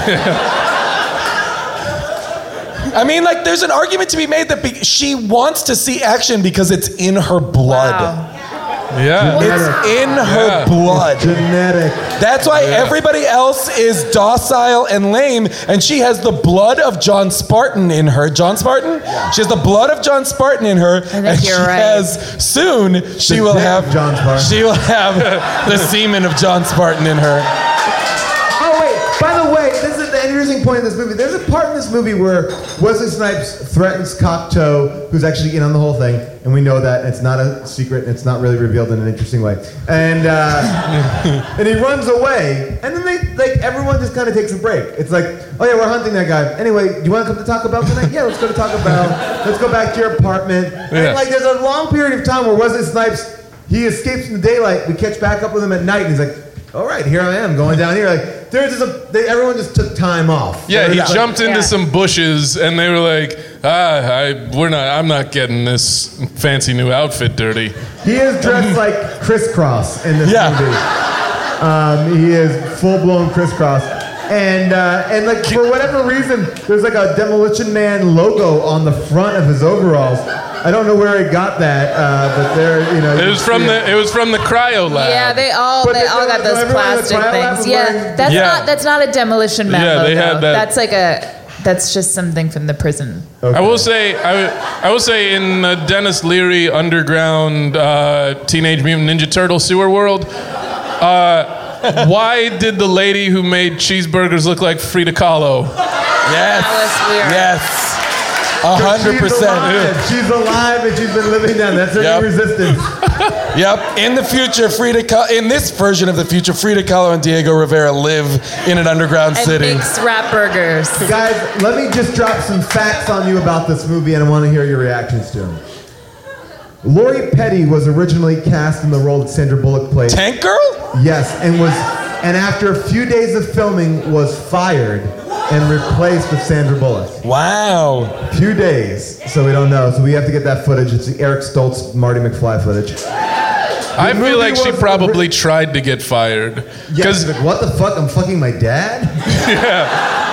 I mean, like, there's an argument to be made that she wants to see action because it's in her blood. Wow. Yeah. It's in her blood. Genetic. That's why everybody else is docile and lame, and she has the blood of John Spartan in her. John Spartan? Yeah. She has the blood of John Spartan in her, and she will have John Spartan. She will have the semen of John Spartan in her. Oh, wait. By the way, this is the interesting point in this movie. There's a part in this movie where Wesley Snipes threatens Cocteau, who's actually in on the whole thing, and we know that. It's not a secret, and it's not really revealed in an interesting way. And and he runs away, and then everyone just kind of takes a break. It's like, oh yeah, we're hunting that guy. Anyway, you want to come to Taco Bell tonight? Yeah, let's go to Taco Bell. Let's go back to your apartment. And like, there's a long period of time where Wesley Snipes, he escapes from the daylight. We catch back up with him at night, and he's like, all right, here I am going down here. Like, everyone just took time off. Yeah, he jumped into some bushes, and they were like, I'm not getting this fancy new outfit dirty. He is dressed like Crisscross in this movie. He is full-blown Crisscross. And like, for whatever reason, there's like a Demolition Man logo on the front of his overalls. I don't know where he got that, but there, you know. It was from the cryo lab. Yeah, they all got those plastic things. Yeah, that's not a Demolition Man logo. They had that. That's just something from the prison. Okay. I will say in Dennis Leary Underground Teenage Mutant Ninja Turtle Sewer World, why did the lady who made cheeseburgers look like Frida Kahlo? Yes. That was weird. Yes. 100%. She's alive and she's been living down. That's her new resistance. Yep. In the future, in this version of the future, Frida Kahlo and Diego Rivera live in an underground city. And makes rap burgers. Guys, let me just drop some facts on you about this movie, and I want to hear your reactions to them. Lori Petty was originally cast in the role that Sandra Bullock played. Tank Girl? Yes, and after a few days of filming was fired and replaced with Sandra Bullock. Wow. Few days, so we don't know. So we have to get that footage. It's the Eric Stoltz, Marty McFly footage. I feel like she probably tried to get fired. Yeah, she's like, what the fuck? I'm fucking my dad? Yeah.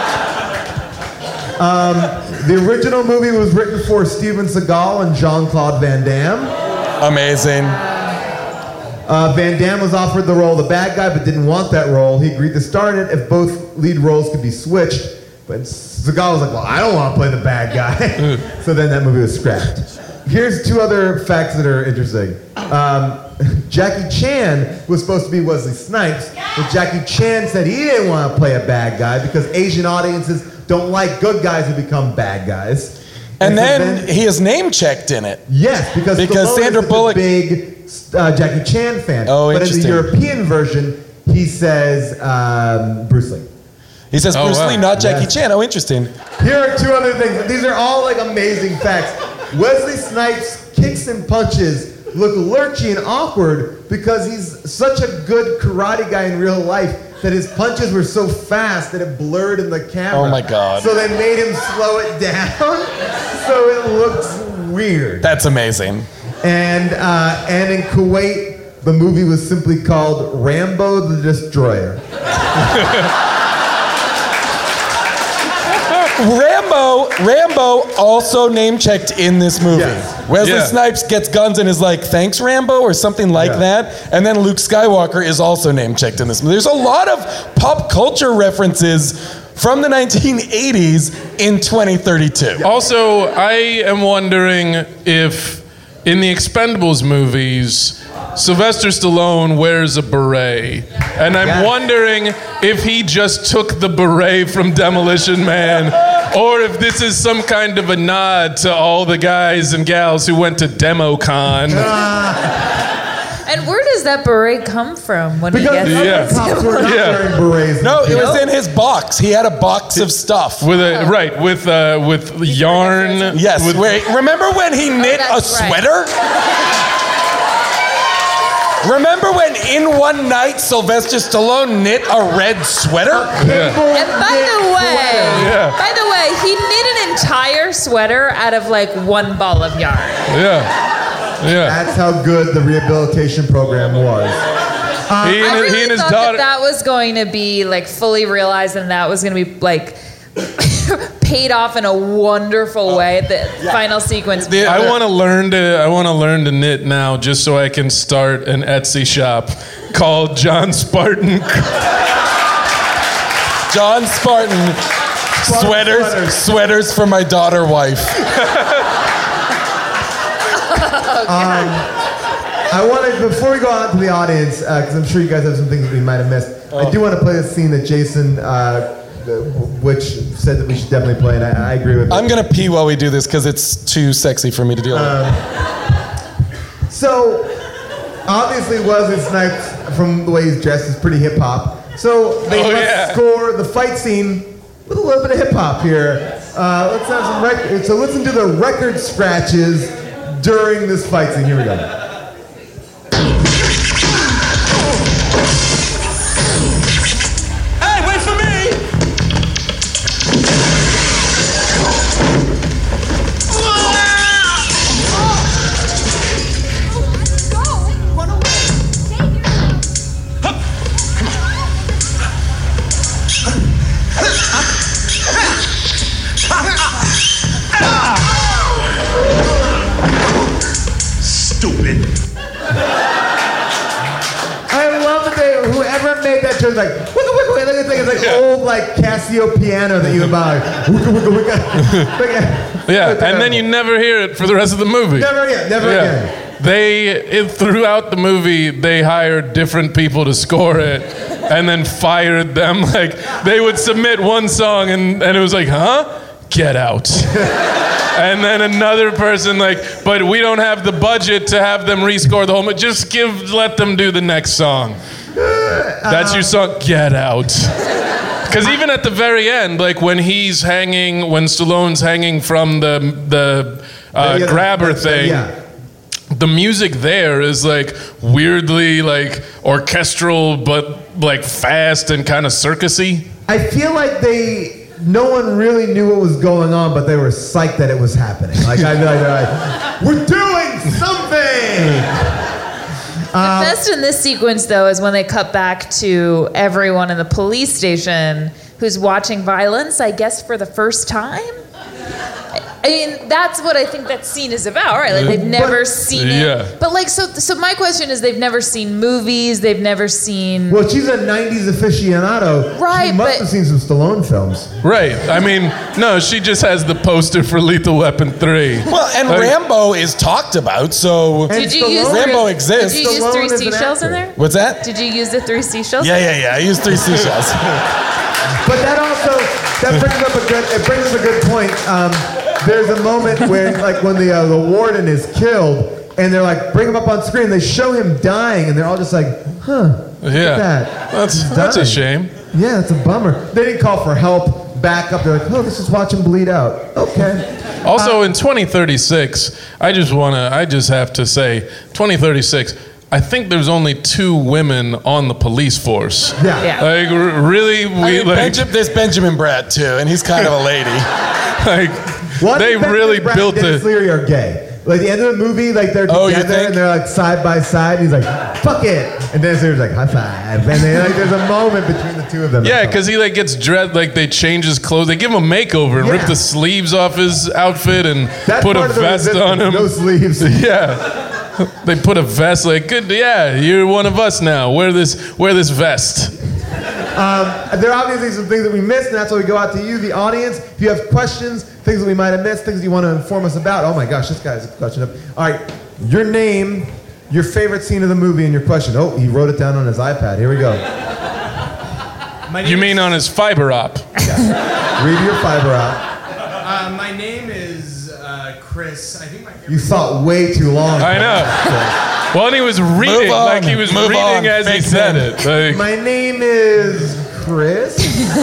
The original movie was written for Steven Seagal and Jean-Claude Van Damme. Amazing. Van Damme was offered the role of the bad guy, but didn't want that role. He agreed to star in it if both lead roles could be switched. But Seagal was like, well, I don't want to play the bad guy. So then that movie was scrapped. Here's 2 other facts that are interesting. Jackie Chan was supposed to be Wesley Snipes, but Jackie Chan said he didn't want to play a bad guy because Asian audiences don't like good guys who become bad guys. And then he is name-checked in it. Yes, because Sandra Bullock, a big Jackie Chan fan. Oh, but interesting. in the European version, he says Bruce Lee. He says Bruce Lee, not Jackie Chan. Oh, interesting. Here are 2 other things. These are all like amazing facts. Wesley Snipes' kicks and punches look lurchy and awkward because he's such a good karate guy in real life that his punches were so fast that it blurred in the camera. Oh my God. So they made him slow it down so it looks weird. That's amazing. And in Kuwait, the movie was simply called Rambo the Destroyer. Rambo also name-checked in this movie. Yes. Wesley Snipes gets guns and is like, thanks, Rambo, or something like that. And then Luke Skywalker is also name-checked in this movie. There's a lot of pop culture references from the 1980s in 2032. Also, I am wondering if in the Expendables movies, Sylvester Stallone wears a beret. And I'm wondering if he just took the beret from Demolition Man, or if this is some kind of a nod to all the guys and gals who went to DemoCon. And where does that beret come from when he gets cops were not wearing berets. No, it was in his box. He had a box of stuff. With yarn. Yes. Wait, remember when he knit a sweater? Remember when in one night Sylvester Stallone knit a red sweater? And by the way, he knit an entire sweater out of like 1 ball of yarn. That's how good the rehabilitation program was. I really thought that was going to be like fully realized, and that was going to be like paid off in a wonderful way. The final sequence. I want to learn to knit now, just so I can start an Etsy shop called John Spartan. John Spartan sweaters for my daughter wife. I want to, before we go on to the audience, because I'm sure you guys have some things that we might have missed, I do want to play a scene that Jason, which said that we should definitely play, and I agree with it. I'm going to pee while we do this, because it's too sexy for me to deal with. So, obviously Wesley Snipes, from the way he's dressed, is pretty hip-hop. So, they score the fight scene with a little bit of hip-hop here. Let's have some records. So listen to the record scratches during this fight scene. Here we go. Hey, wait for me! Stupid. I love that whoever made that choice, like, it's like old, like, Casio piano that you buy. And then you never hear it for the rest of the movie. Never again. Throughout the movie, they hired different people to score it and then fired them. Like, they would submit one song and it was like, huh? Get out. And then another person but we don't have the budget to have them rescore the whole movie. Just let them do the next song. That's your song, get out. Because even at the very end, like when Stallone's hanging from the grabber thing, the music there is like weirdly like orchestral, but like fast and kind of circusy. I feel like no one really knew what was going on, but they were psyched that it was happening. Like, I'd be like, we're doing something! The best in this sequence, though, is when they cut back to everyone in the police station who's watching violence, I guess, for the first time. I mean, that's what I think that scene is about, right? Like they've never seen it. Yeah. But like, so my question is, they've never seen movies. They've never seen. Well, she's a '90s aficionado. Right, She must have seen some Stallone films. Right. I mean, no, she just has the poster for Lethal Weapon 3. Well, and Rambo is talked about, so Did you use Rambo exists. Did you use 3 seashells in there? What's that? Did you use the 3 seashells? Yeah. I used 3 seashells. But that brings up a good point. There's a moment where, like, when the warden is killed, and they're like, bring him up on screen. They show him dying, and they're all just like, huh? Look at that. That's a shame. Yeah, it's a bummer. They didn't call for help. Back up. They're like, oh, let's just watch him bleed out. Okay. Also, in 2036, I just have to say, 2036. I think there's only 2 women on the police force. Yeah. Like, really? There's Benjamin Bratt, too, and he's kind of a lady. They really built it. Dennis Leary are gay. Like, the end of the movie, like, they're together and they're, like, side by side. And he's like, fuck it. And Dennis Leary's like, high five. And there's a moment between the two of them. Yeah, because he, like, gets dressed, like, they change his clothes. They give him a makeover and rip the sleeves off his outfit and put a vest on him. No sleeves. Yeah. They put a vest, like, good, yeah, you're one of us now. Wear this vest. There are obviously some things that we missed, and that's why we go out to you, the audience. If you have questions, things that we might have missed, things you want to inform us about. Oh my gosh, this guy's a question up. All right, your name, your favorite scene of the movie, and your question. Oh, he wrote it down on his iPad. Here we go. You mean on his fiber op? Yeah. Read your fiber op. My name is Chris. I think you thought way too long. I know. Well, and he was reading, like he was reading as he said it. Like, my name is Chris.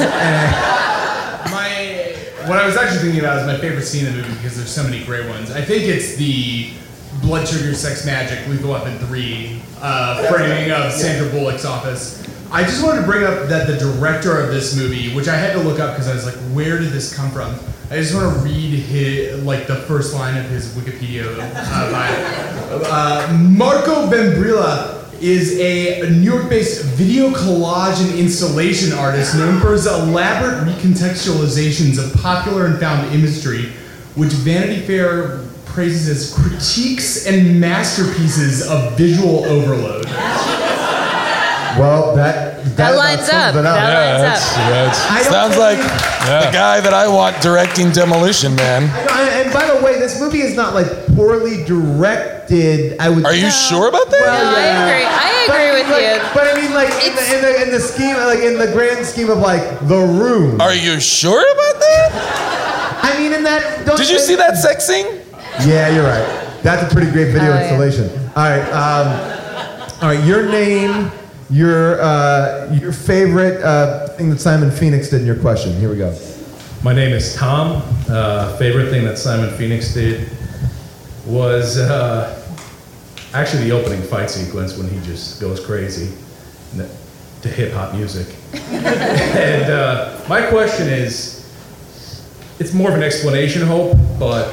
What I was actually thinking about is my favorite scene in the movie because there's so many great ones. I think it's the Blood Sugar Sex Magic Lethal Weapon 3 framing of Sandra Bullock's office. I just wanted to bring up that the director of this movie, which I had to look up because I was like, where did this come from? I just want to read the first line of his Wikipedia bio. Marco Vembrilla is a New York-based video collage and installation artist known for his elaborate recontextualizations of popular and found imagery, which Vanity Fair praises as critiques and masterpieces of visual overload. Well, that lines up. That lines up. Sounds like the guy that I want directing Demolition Man. And by the way, this movie is not like poorly directed. Are you sure about that? Well, I agree with you. But I mean, like in the scheme, like in the grand scheme of like The Room. Are you sure about that? I mean, in that. Did you see that sex scene? Yeah, you're right. That's a pretty great video installation. Yeah. All right. Your name. Your favorite thing that Simon Phoenix did in your question. Here we go. My name is Tom. Favorite thing that Simon Phoenix did was actually the opening fight sequence when he just goes crazy to hip-hop music. And my question is, it's more of an explanation, Hope, but...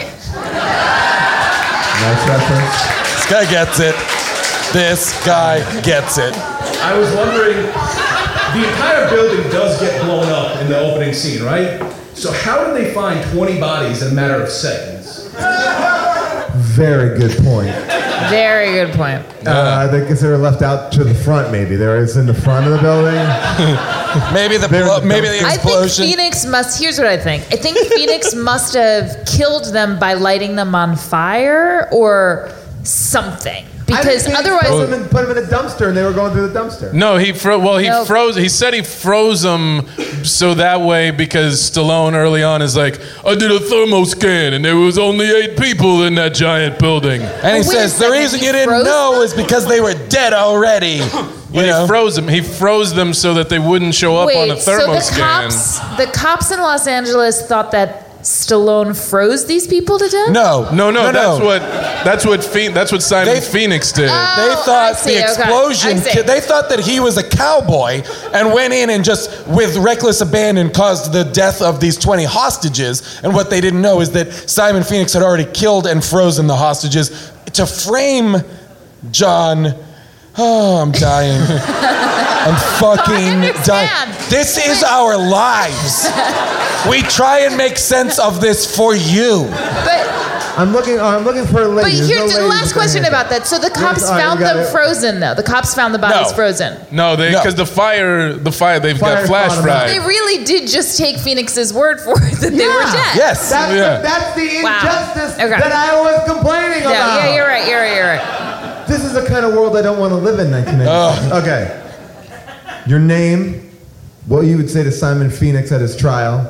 Nice reference. This guy gets it. This guy gets it. I was wondering, the entire building does get blown up in the opening scene, right? So how did they find 20 bodies in a matter of seconds? Very good point. Very good point. I guess they were left out to the front, maybe. They were in the front of the building. maybe the explosion. I think Phoenix must, here's what I think. I think Phoenix must have killed them by lighting them on fire or something. Because otherwise, put them in a dumpster, and they were going through the dumpster. No, he froze. He said he froze them so that way because Stallone early on is like, I did a thermo scan, and there was only 8 people in that giant building. And he says the reason you didn't know is because they were dead already. He froze them. He froze them so that they wouldn't show up on a thermo scan. The cops in Los Angeles thought that Stallone froze these people to death? No. That's what Simon Phoenix did. They thought the explosion. They thought that he was a cowboy and went in and just, with reckless abandon, caused the death of these 20 hostages. And what they didn't know is that Simon Phoenix had already killed and frozen the hostages to frame John. Oh, I'm dying. I'm fucking dying. This is our lives. We try and make sense of this for you. I'm looking for a lady. But here's the last question about that. So the cops found them frozen, though. The cops found the bodies frozen. No, because the fire, they've got flash fried. They really did just take Phoenix's word for it that they were dead. Yes. That's the injustice that I was complaining about. Yeah, you're right. This is the kind of world I don't want to live in, 1996. Okay. Your name, what you would say to Simon Phoenix at his trial,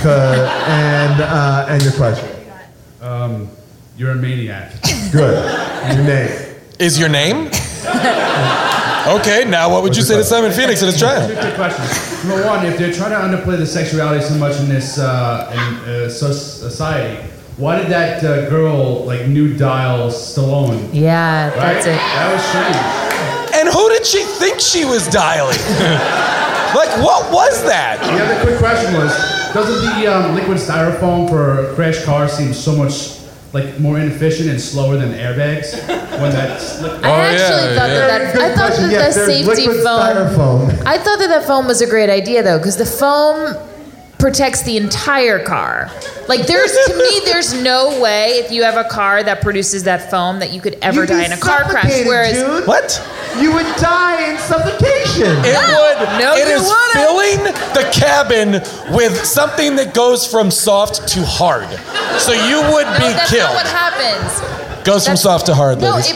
and your question. You're a maniac. Good. Your name. Is your name? Okay, now what would you say to Simon Phoenix at his trial? Two quick questions. Number one, if they're trying to underplay the sexuality so much in this society, why did that girl nude dial Stallone? Yeah, that's it. That was strange. And who did she think she was dialing? What was that? The other quick question was, doesn't the liquid styrofoam for a crash car seem so much more inefficient and slower than airbags when that's I thought that the safety foam. I thought that foam was a great idea though, because the foam protects the entire car. There's no way if you have a car that produces that foam that you could ever die in a car crash. Whereas Jude. What? You would die in suffocation. It would. No, it you is wouldn't. filling the cabin with something that goes from soft to hard. So you would be that's killed. not what happens. Goes from soft to hard, ladies.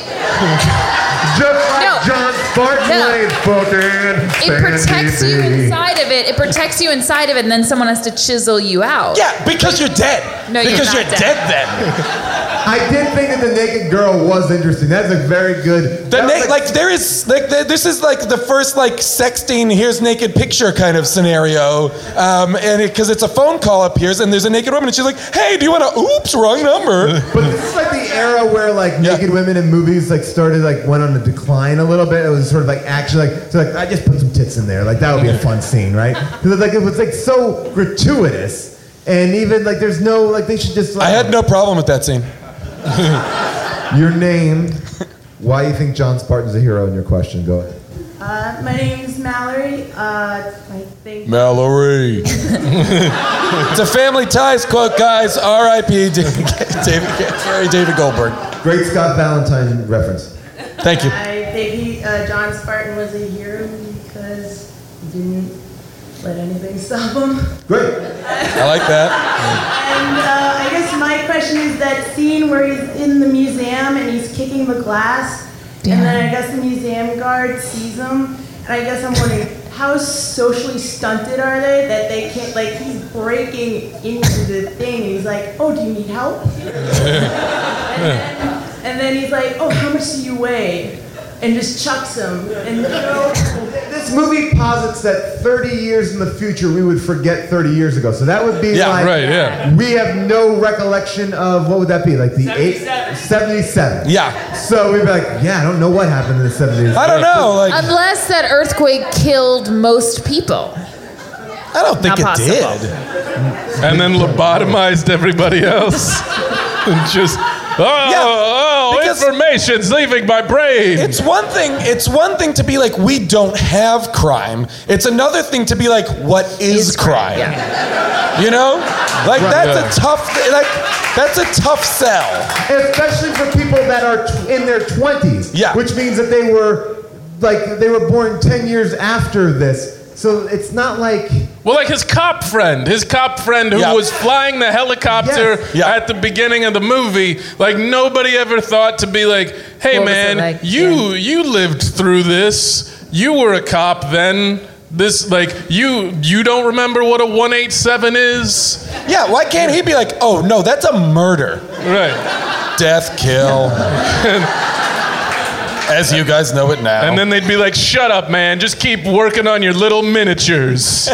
Just like John Spartan laid fucking It protects you inside of it. It protects you inside of it, and then someone has to chisel you out. Yeah, because you're dead. No, because you're not dead then. I did think that the naked girl was interesting. That's a very good. This is the first sexting, here's naked picture kind of scenario, and because it's a phone call appears and there's a naked woman and she's like, hey, do you want to? Oops, wrong number. But this is the era where naked women in movies started went on a decline a little bit. It was sort of action I just put some tits in there. That would be a fun scene, right? Because it was so gratuitous, and even there's no they should just. I had no problem with that scene. Your name, why you think John Spartan's a hero in your question. Go ahead. My name's Mallory. I think Mallory. It's a Family Ties quote, guys. R.I.P. David Goldberg. Great Scott Valentine reference. Thank you. I think John Spartan was a hero because he didn't let anything stop him. Great. I like that. And I guess my question is that scene where he's in the museum and he's kicking the glass, and then I guess the museum guard sees him, and I guess I'm wondering, how socially stunted are they that they can't, he's breaking into the thing, and he's like, oh, do you need help? And then he's like, oh, how much do you weigh? And just chucks him. And this movie posits that 30 years in the future we would forget 30 years ago. So that would be we have no recollection of, what would that be? The 77. Yeah. So we'd be I don't know what happened in the 70s. I don't know. Unless that earthquake killed most people. I don't think it did. And then lobotomized everybody else. And just information's leaving my brain. It's one thing to be we don't have crime. It's another thing to be what is crime? Yeah. You know? That's a tough that's a tough sell. Especially for people that are in their 20s. Yeah. Which means that they were born 10 years after this. So it's not his cop friend who was flying the helicopter at the beginning of the movie, nobody ever thought to be hey man, you lived through this. You were a cop then. This you don't remember what a 187 is? Yeah, why can't he be oh no, that's a murder. Right. Death, kill. As you guys know it now. And then they'd be shut up, man. Just keep working on your little miniatures.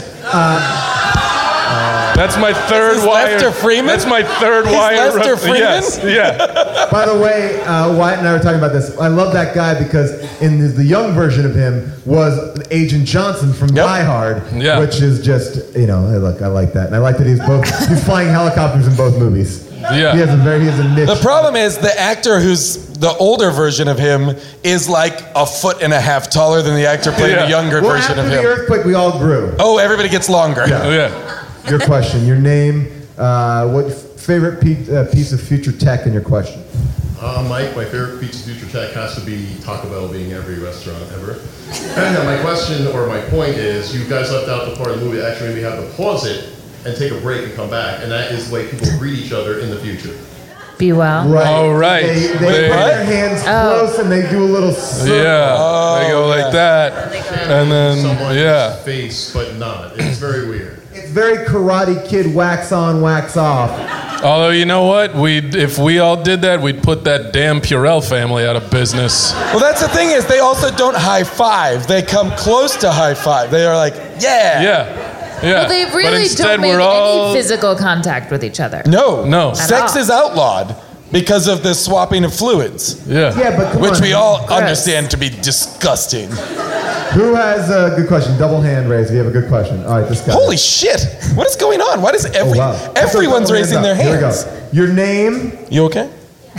That's my third wire. Lester Freeman? That's my third wire. Lester Freeman? Yes, yeah. By the way, Wyatt and I were talking about this. I love that guy because in the young version of him was Agent Johnson from Die Hard, which is just, look, I like that. And I like that he's flying helicopters in both movies. Yeah. He has a niche. The problem is the actor who's the older version of him is like 1.5 feet taller than the actor playing the younger version of him. After the earthquake, we all grew. Oh, everybody gets longer. Yeah. Your question, your name, what favorite piece of future tech, and your question. Mike, my favorite piece of future tech has to be Taco Bell being every restaurant ever. And my question, or my point is, you guys left out the part of the movie that actually made me have to pause it and take a break and come back, and that is the way people greet each other in the future. Be well. Right. Oh, right. They put their hands close and they do a little circle. Yeah. They go like that. And then, Someone's face, but not. It's very weird. It's very Karate Kid, wax on, wax off. Although, you know what? If we all did that, we'd put that damn Purell family out of business. Well, that's the thing is they also don't high five. They come close to high five. They are like, yeah. Yeah. Well, they really don't make any physical contact with each other. No. At Sex all. is outlawed because of the swapping of fluids. Yeah. But come which on. we all understand to be disgusting. Who has a good question? Double hand raise if you have a good question. All right, this guy. Holy shit! What is going on? Why does everyone's raising their hands? Here we go. Your name. You okay?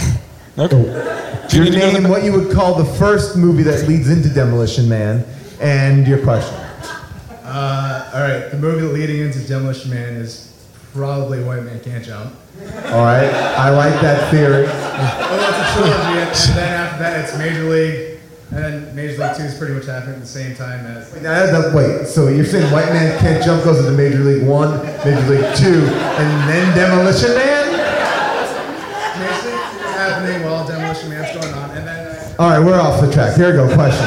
Okay. Your name, what you would call the first movie that leads into Demolition Man, and your question. All right, the movie leading into Demolition Man is probably White Man Can't Jump. All right, I like that theory. Well, it's a trilogy, and then after that it's Major League, and then Major League 2 is pretty much happening at the same time as... Wait, so you're saying White Man Can't Jump goes into Major League 1, Major League 2, and then Demolition Man? Major League 2 is happening while Demolition Man's going on, and then... All right, we're off the track. Here we go, question.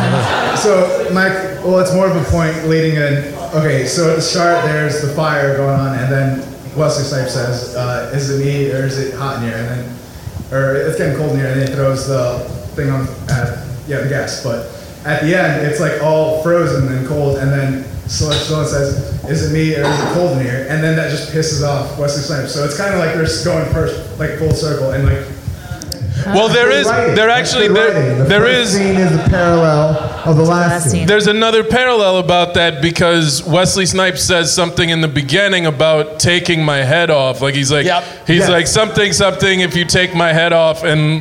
So, Mike, well, it's more of a point leading in... Okay, so at the start, there's the fire going on, and then Wesley Snipes says, is it me, or is it hot in here? And then, or it's getting cold in here, and then he throws the thing on, the gas. But at the end, it's like all frozen and cold, and then someone says, is it me, or is it cold in here? And then that just pisses off Wesley Snipes. So it's kind of like they're just going first, like full circle, and like... Well, there is scene is a parallel of the last scene. There's another parallel about that because Wesley Snipes says something in the beginning about taking my head off. Like he's like like something if you take my head off, and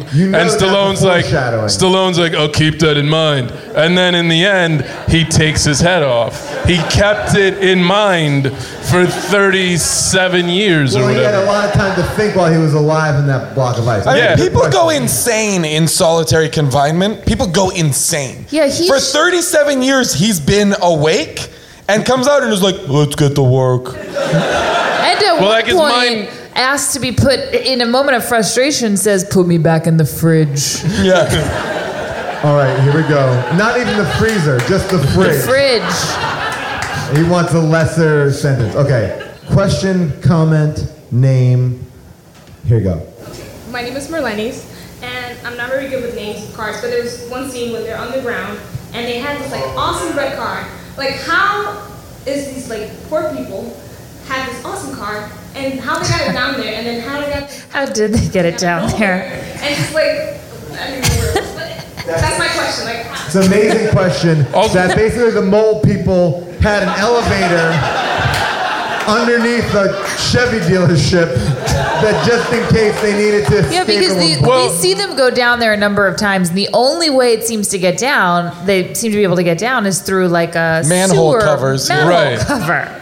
Stallone's like oh, keep that in mind. And then in the end he takes his head off. He kept it in mind for 37 years or whatever. He had a lot of time to think while he was alive in that block of ice. I mean, people go insane in solitary confinement. People go insane. Yeah, for 37 years, he's been awake and comes out and is like, let's get to work. And at one point, asked to be put in a moment of frustration, says, put me back in the fridge. Yeah. All right, here we go. Not even the freezer, just the fridge. The fridge. He wants a lesser sentence. Okay. Question, comment, name. Here you go. My name is Merlenis, and I'm not very good with names of cars, but there's one scene when they're on the ground, and they had this like awesome red car. Like, how is these like poor people have this awesome car, and how they got it down there, and then how did they get it down there? And just like, I don't know, that's my question. Like, It's an amazing question. That basically the mole people had an elevator underneath a Chevy dealership that just in case they needed to escape. Yeah, because we see them go down there a number of times, and the only way it seems to get down, they seem to be able to get down, is through like a manhole sewer covers. manhole cover.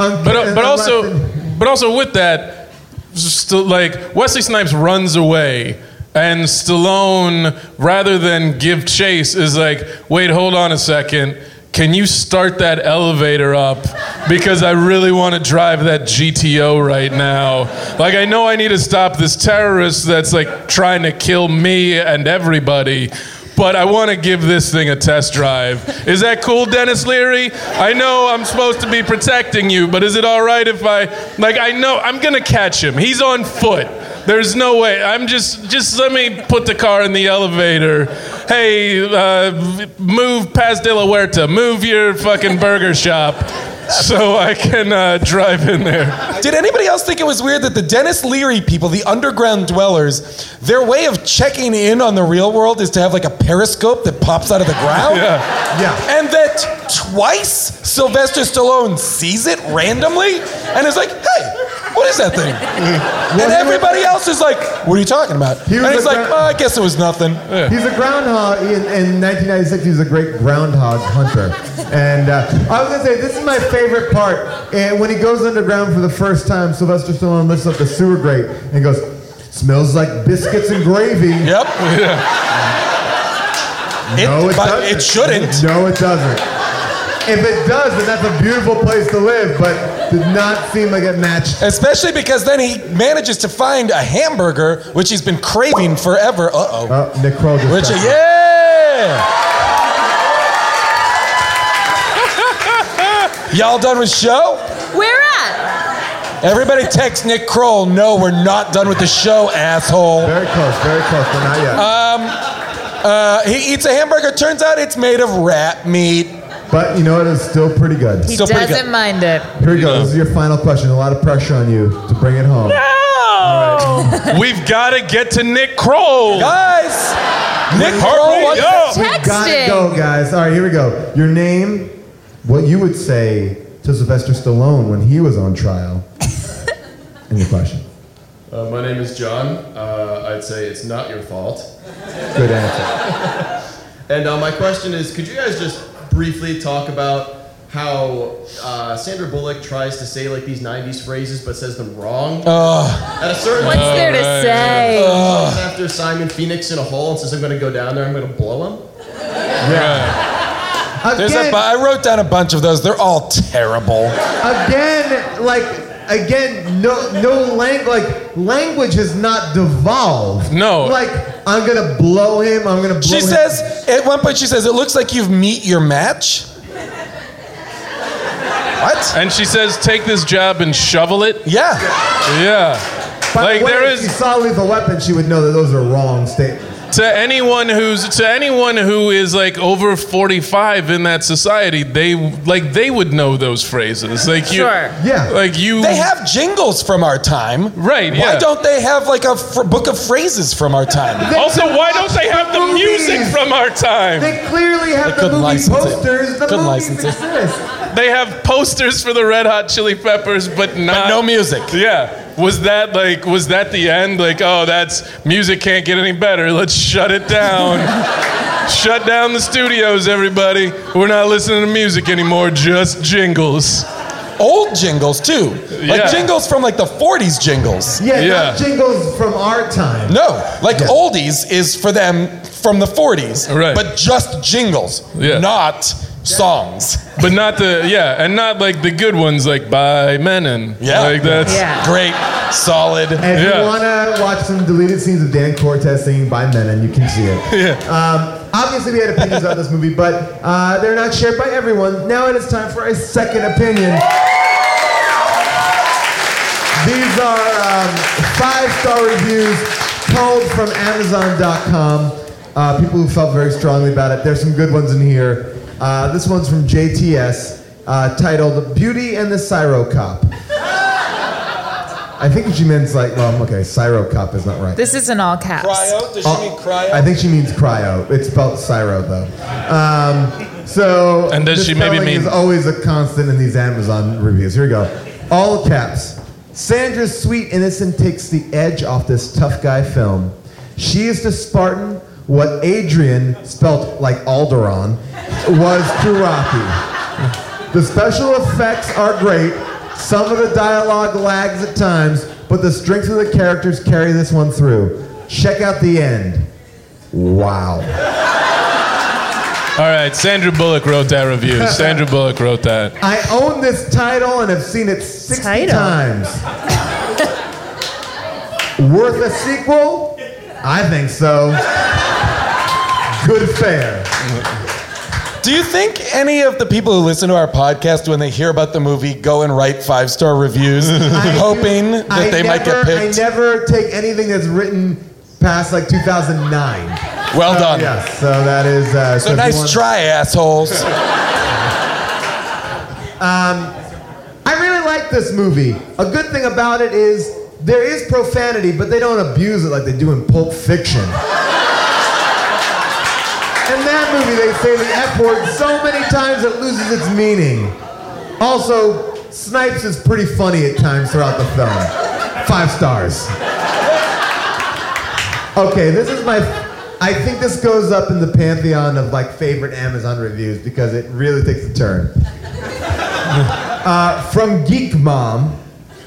But also with that, like Wesley Snipes runs away. And Stallone, rather than give chase, is like, wait, hold on a second. Can you start that elevator up? Because I really want to drive that GTO right now. Like, I know I need to stop this terrorist that's like trying to kill me and everybody, but I want to give this thing a test drive. Is that cool, Dennis Leary? I know I'm supposed to be protecting you, but is it all right if I know I'm going to catch him. He's on foot. There's no way. I'm just let me put the car in the elevator. Hey, move past De La Huerta. Move your fucking burger shop so I can drive in there. Did anybody else think it was weird that the Dennis Leary people, the underground dwellers, their way of checking in on the real world is to have like a periscope that pops out of the ground? Yeah. And that twice Sylvester Stallone sees it randomly and is like, hey, What is that thing? And everybody else is like, what are you talking about? And he's like, well, I guess it was nothing. Yeah. He's a groundhog. In 1996, he was a great groundhog hunter. And I was going to say, this is my favorite part. And when he goes underground for the first time, Sylvester Stallone lifts up the sewer grate and he goes, smells like biscuits and gravy. Yep. No, it doesn't. It shouldn't. No, it doesn't. If it does, then that's a beautiful place to live, but did not seem like it matched. Especially because then he manages to find a hamburger, which he's been craving forever. Nick Kroll just Y'all done with show? Where at? Everybody text Nick Kroll, no, we're not done with the show, asshole. Very close, but not yet. He eats a hamburger, turns out it's made of rat meat. But you know what? It's still pretty good. He doesn't mind it. Here we go. This is your final question. A lot of pressure on you to bring it home. No! We've got to get to Nick Kroll. Guys! Nick Kroll, We've got to go, guys. All right, here we go. Your name, what you would say to Sylvester Stallone when he was on trial. And your question. My name is John. I'd say it's not your fault. Good answer. And my question is, could you guys just briefly talk about how Sandra Bullock tries to say like these 90s phrases but says them wrong? At a certain What's there to say? After Simon Phoenix in a hole and says, I'm going to go down there, I'm going to blow him? Yeah. I wrote down a bunch of those. They're all terrible. No language has not devolved. No. Like, I'm gonna blow him, I'm gonna blow him. She says, at one point she says, it looks like you've met your match. What? And she says, take this job and shovel it. Yeah. Yeah. By the way, if she saw Lethal Weapon, she would know that those are wrong statements. To anyone who is like over 45 in that society, they would know those phrases. Like you, yeah. Like you. They have jingles from our time, right? Why don't they have like a book of phrases from our time? Also, why don't they have the music from our time? They clearly have the movie posters. The movies exist. They have posters for the Red Hot Chili Peppers, but no music. Yeah. Was that the end? Like, oh, that's music can't get any better. Let's shut it down. Shut down the studios, everybody. We're not listening to music anymore, just jingles. Old jingles, too. Like Yeah. jingles from like the 40s jingles. Yeah, not jingles from our time. No, like oldies is for them from the 40s. Right. But just jingles, not songs. But not and not like the good ones like by Menon. Yeah. Like that's great, solid. And if you want to watch some deleted scenes of Dan Cortez singing by Menon, you can see it. Yeah. Obviously, we had opinions about this movie, but they're not shared by everyone. Now it is time for a second opinion. These are 5-star reviews pulled from Amazon.com. People who felt very strongly about it. There's some good ones in here. This one's from JTS, titled "Beauty and the Cyro Cop." I think she means Cyro Cop is not right. This is in all caps. Cryo? Does she mean cryo? I think she means cryo. It's spelled Cyro though. And does she maybe mean? Is always a constant in these Amazon reviews. Here we go. All caps. Sandra's sweet innocence takes the edge off this tough guy film. She is to Spartan what Adrian, spelt like Alderaan, was to Rocky. The special effects are great. Some of the dialogue lags at times, but the strength of the characters carry this one through. Check out the end. Wow. All right, Sandra Bullock wrote that review. Sandra Bullock wrote that. I own this title and have seen it 60 times. Worth a sequel? I think so. Good fare. Do you think any of the people who listen to our podcast, when they hear about the movie, go and write 5-star reviews, hoping that they might get picked? I never take anything that's written past like 2009. Well done. Yes, so that is... so nice try, assholes. I really like this movie. A good thing about it is there is profanity, but they don't abuse it like they do in Pulp Fiction. In that movie, they say the F word so many times it loses its meaning. Also, Snipes is pretty funny at times throughout the film. 5 stars. Okay, this is I think this goes up in the pantheon of like favorite Amazon reviews because it really takes a turn. From Geek Mom,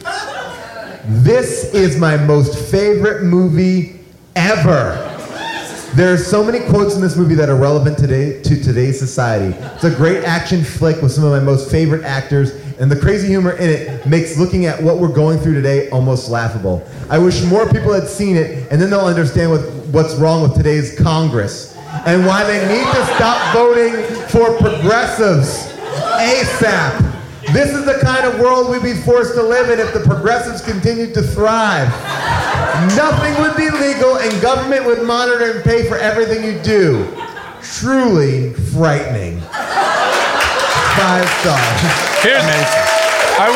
this is my most favorite movie ever. There are so many quotes in this movie that are relevant to today's society. It's a great action flick with some of my most favorite actors, and the crazy humor in it makes looking at what we're going through today almost laughable. I wish more people had seen it, and then they'll understand what's wrong with today's Congress and why they need to stop voting for progressives ASAP. This is the kind of world we'd be forced to live in if the progressives continued to thrive. Nothing would be legal and government would monitor and pay for everything you do. Truly frightening. 5 stars. I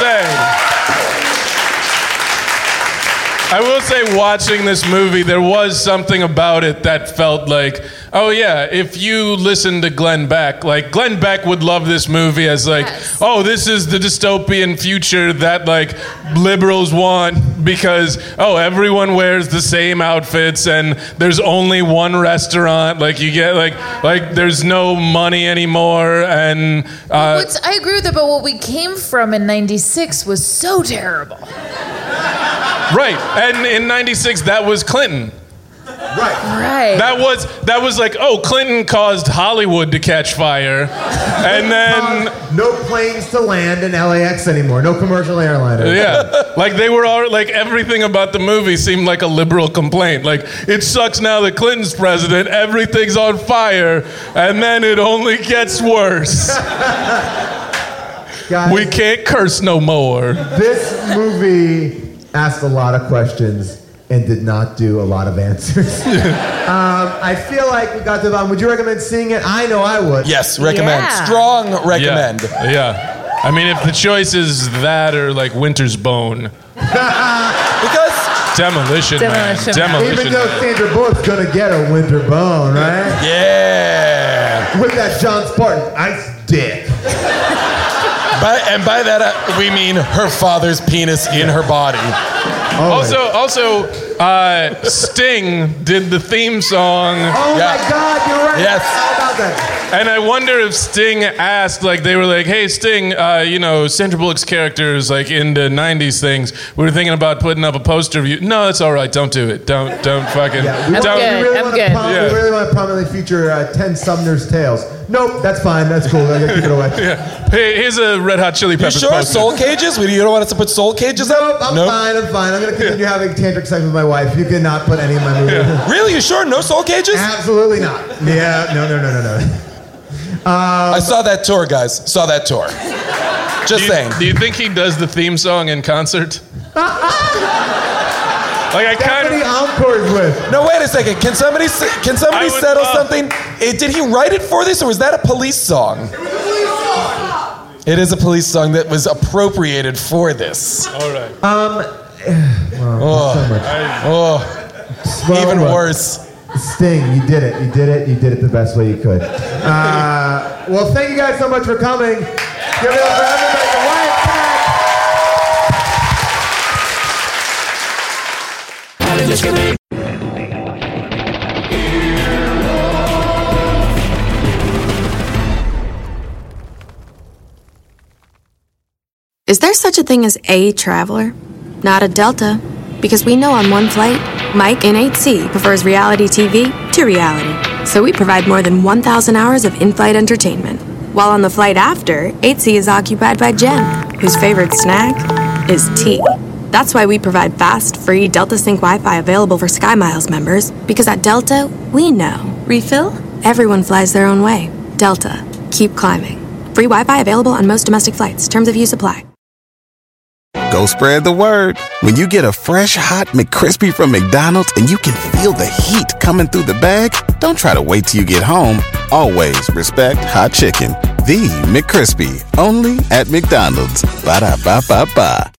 will say watching this movie, there was something about it that felt like, oh yeah, if you listen to Glenn Beck, like Glenn Beck would love this movie as like, oh, this is the dystopian future that like liberals want because, oh, everyone wears the same outfits and there's only one restaurant, like you get like there's no money anymore and... I agree with it, but what we came from in 96 was so terrible. Right, and in 96, that was Clinton. Right. That was like, oh, Clinton caused Hollywood to catch fire, and then no planes to land in LAX anymore. No commercial airliners. Yeah, like they were all like everything about the movie seemed like a liberal complaint. Like it sucks now that Clinton's president, everything's on fire, and then it only gets worse. Guys, we can't curse no more. This movie asked a lot of questions and did not do a lot of answers. I feel like we got to the bottom. Would you recommend seeing it? I know I would. Yes, recommend. Yeah. Strong recommend. Yeah. I mean, if the choice is that or like Winter's Bone. Because Demolition Man. Even though Sandra Bullock's gonna get a Winter Bone, right? Yeah. With that John Spartan ice dick. By that we mean her father's penis in her body. Also, Sting did the theme song. Oh my God, you're right. Yes. How about that? And I wonder if Sting asked, like, they were like, hey, Sting, Sandra Bullock's character is like into 90s things. We were thinking about putting up a poster of you. No, that's all right. Don't do it. Don't fucking. Yeah, we really want to prominently feature 10 Sumner's Tales. Nope, that's fine. That's cool. I gotta keep it away. Yeah. Hey, here's a Red Hot Chili Peppers poster. You sure? Soul Cages? You don't want us to put Soul Cages up? I'm fine. I'm going to continue having tantric sex with my wife. You cannot put any of my movies. Really? You sure? No Soul Cages? Absolutely not. Yeah, no. I saw that tour, guys. Saw that tour. Just saying. Do you think he does the theme song in concert? Like I kind of encores with. No, wait a second. Can somebody settle something? Did he write it for this, or was that a Police song? It was a Police song. It is a Police song that was appropriated for this. All right. Even worse. Sting, you did it. You did it the best way you could. Well, thank you guys so much for coming. Give it up for everybody. The Wyatt Pack. Is there such a thing as a traveler? Not a Delta. Because we know on one flight, Mike in 8C prefers reality TV to reality. So we provide more than 1,000 hours of in-flight entertainment. While on the flight after, 8C is occupied by Jen, whose favorite snack is tea. That's why we provide fast, free Delta Sync Wi-Fi available for SkyMiles members. Because at Delta, we know. Refill? Everyone flies their own way. Delta. Keep climbing. Free Wi-Fi available on most domestic flights. Terms of use apply. Go spread the word. When you get a fresh, hot McCrispy from McDonald's and you can feel the heat coming through the bag, don't try to wait till you get home. Always respect hot chicken. The McCrispy, only at McDonald's. Ba-da-ba-ba-ba.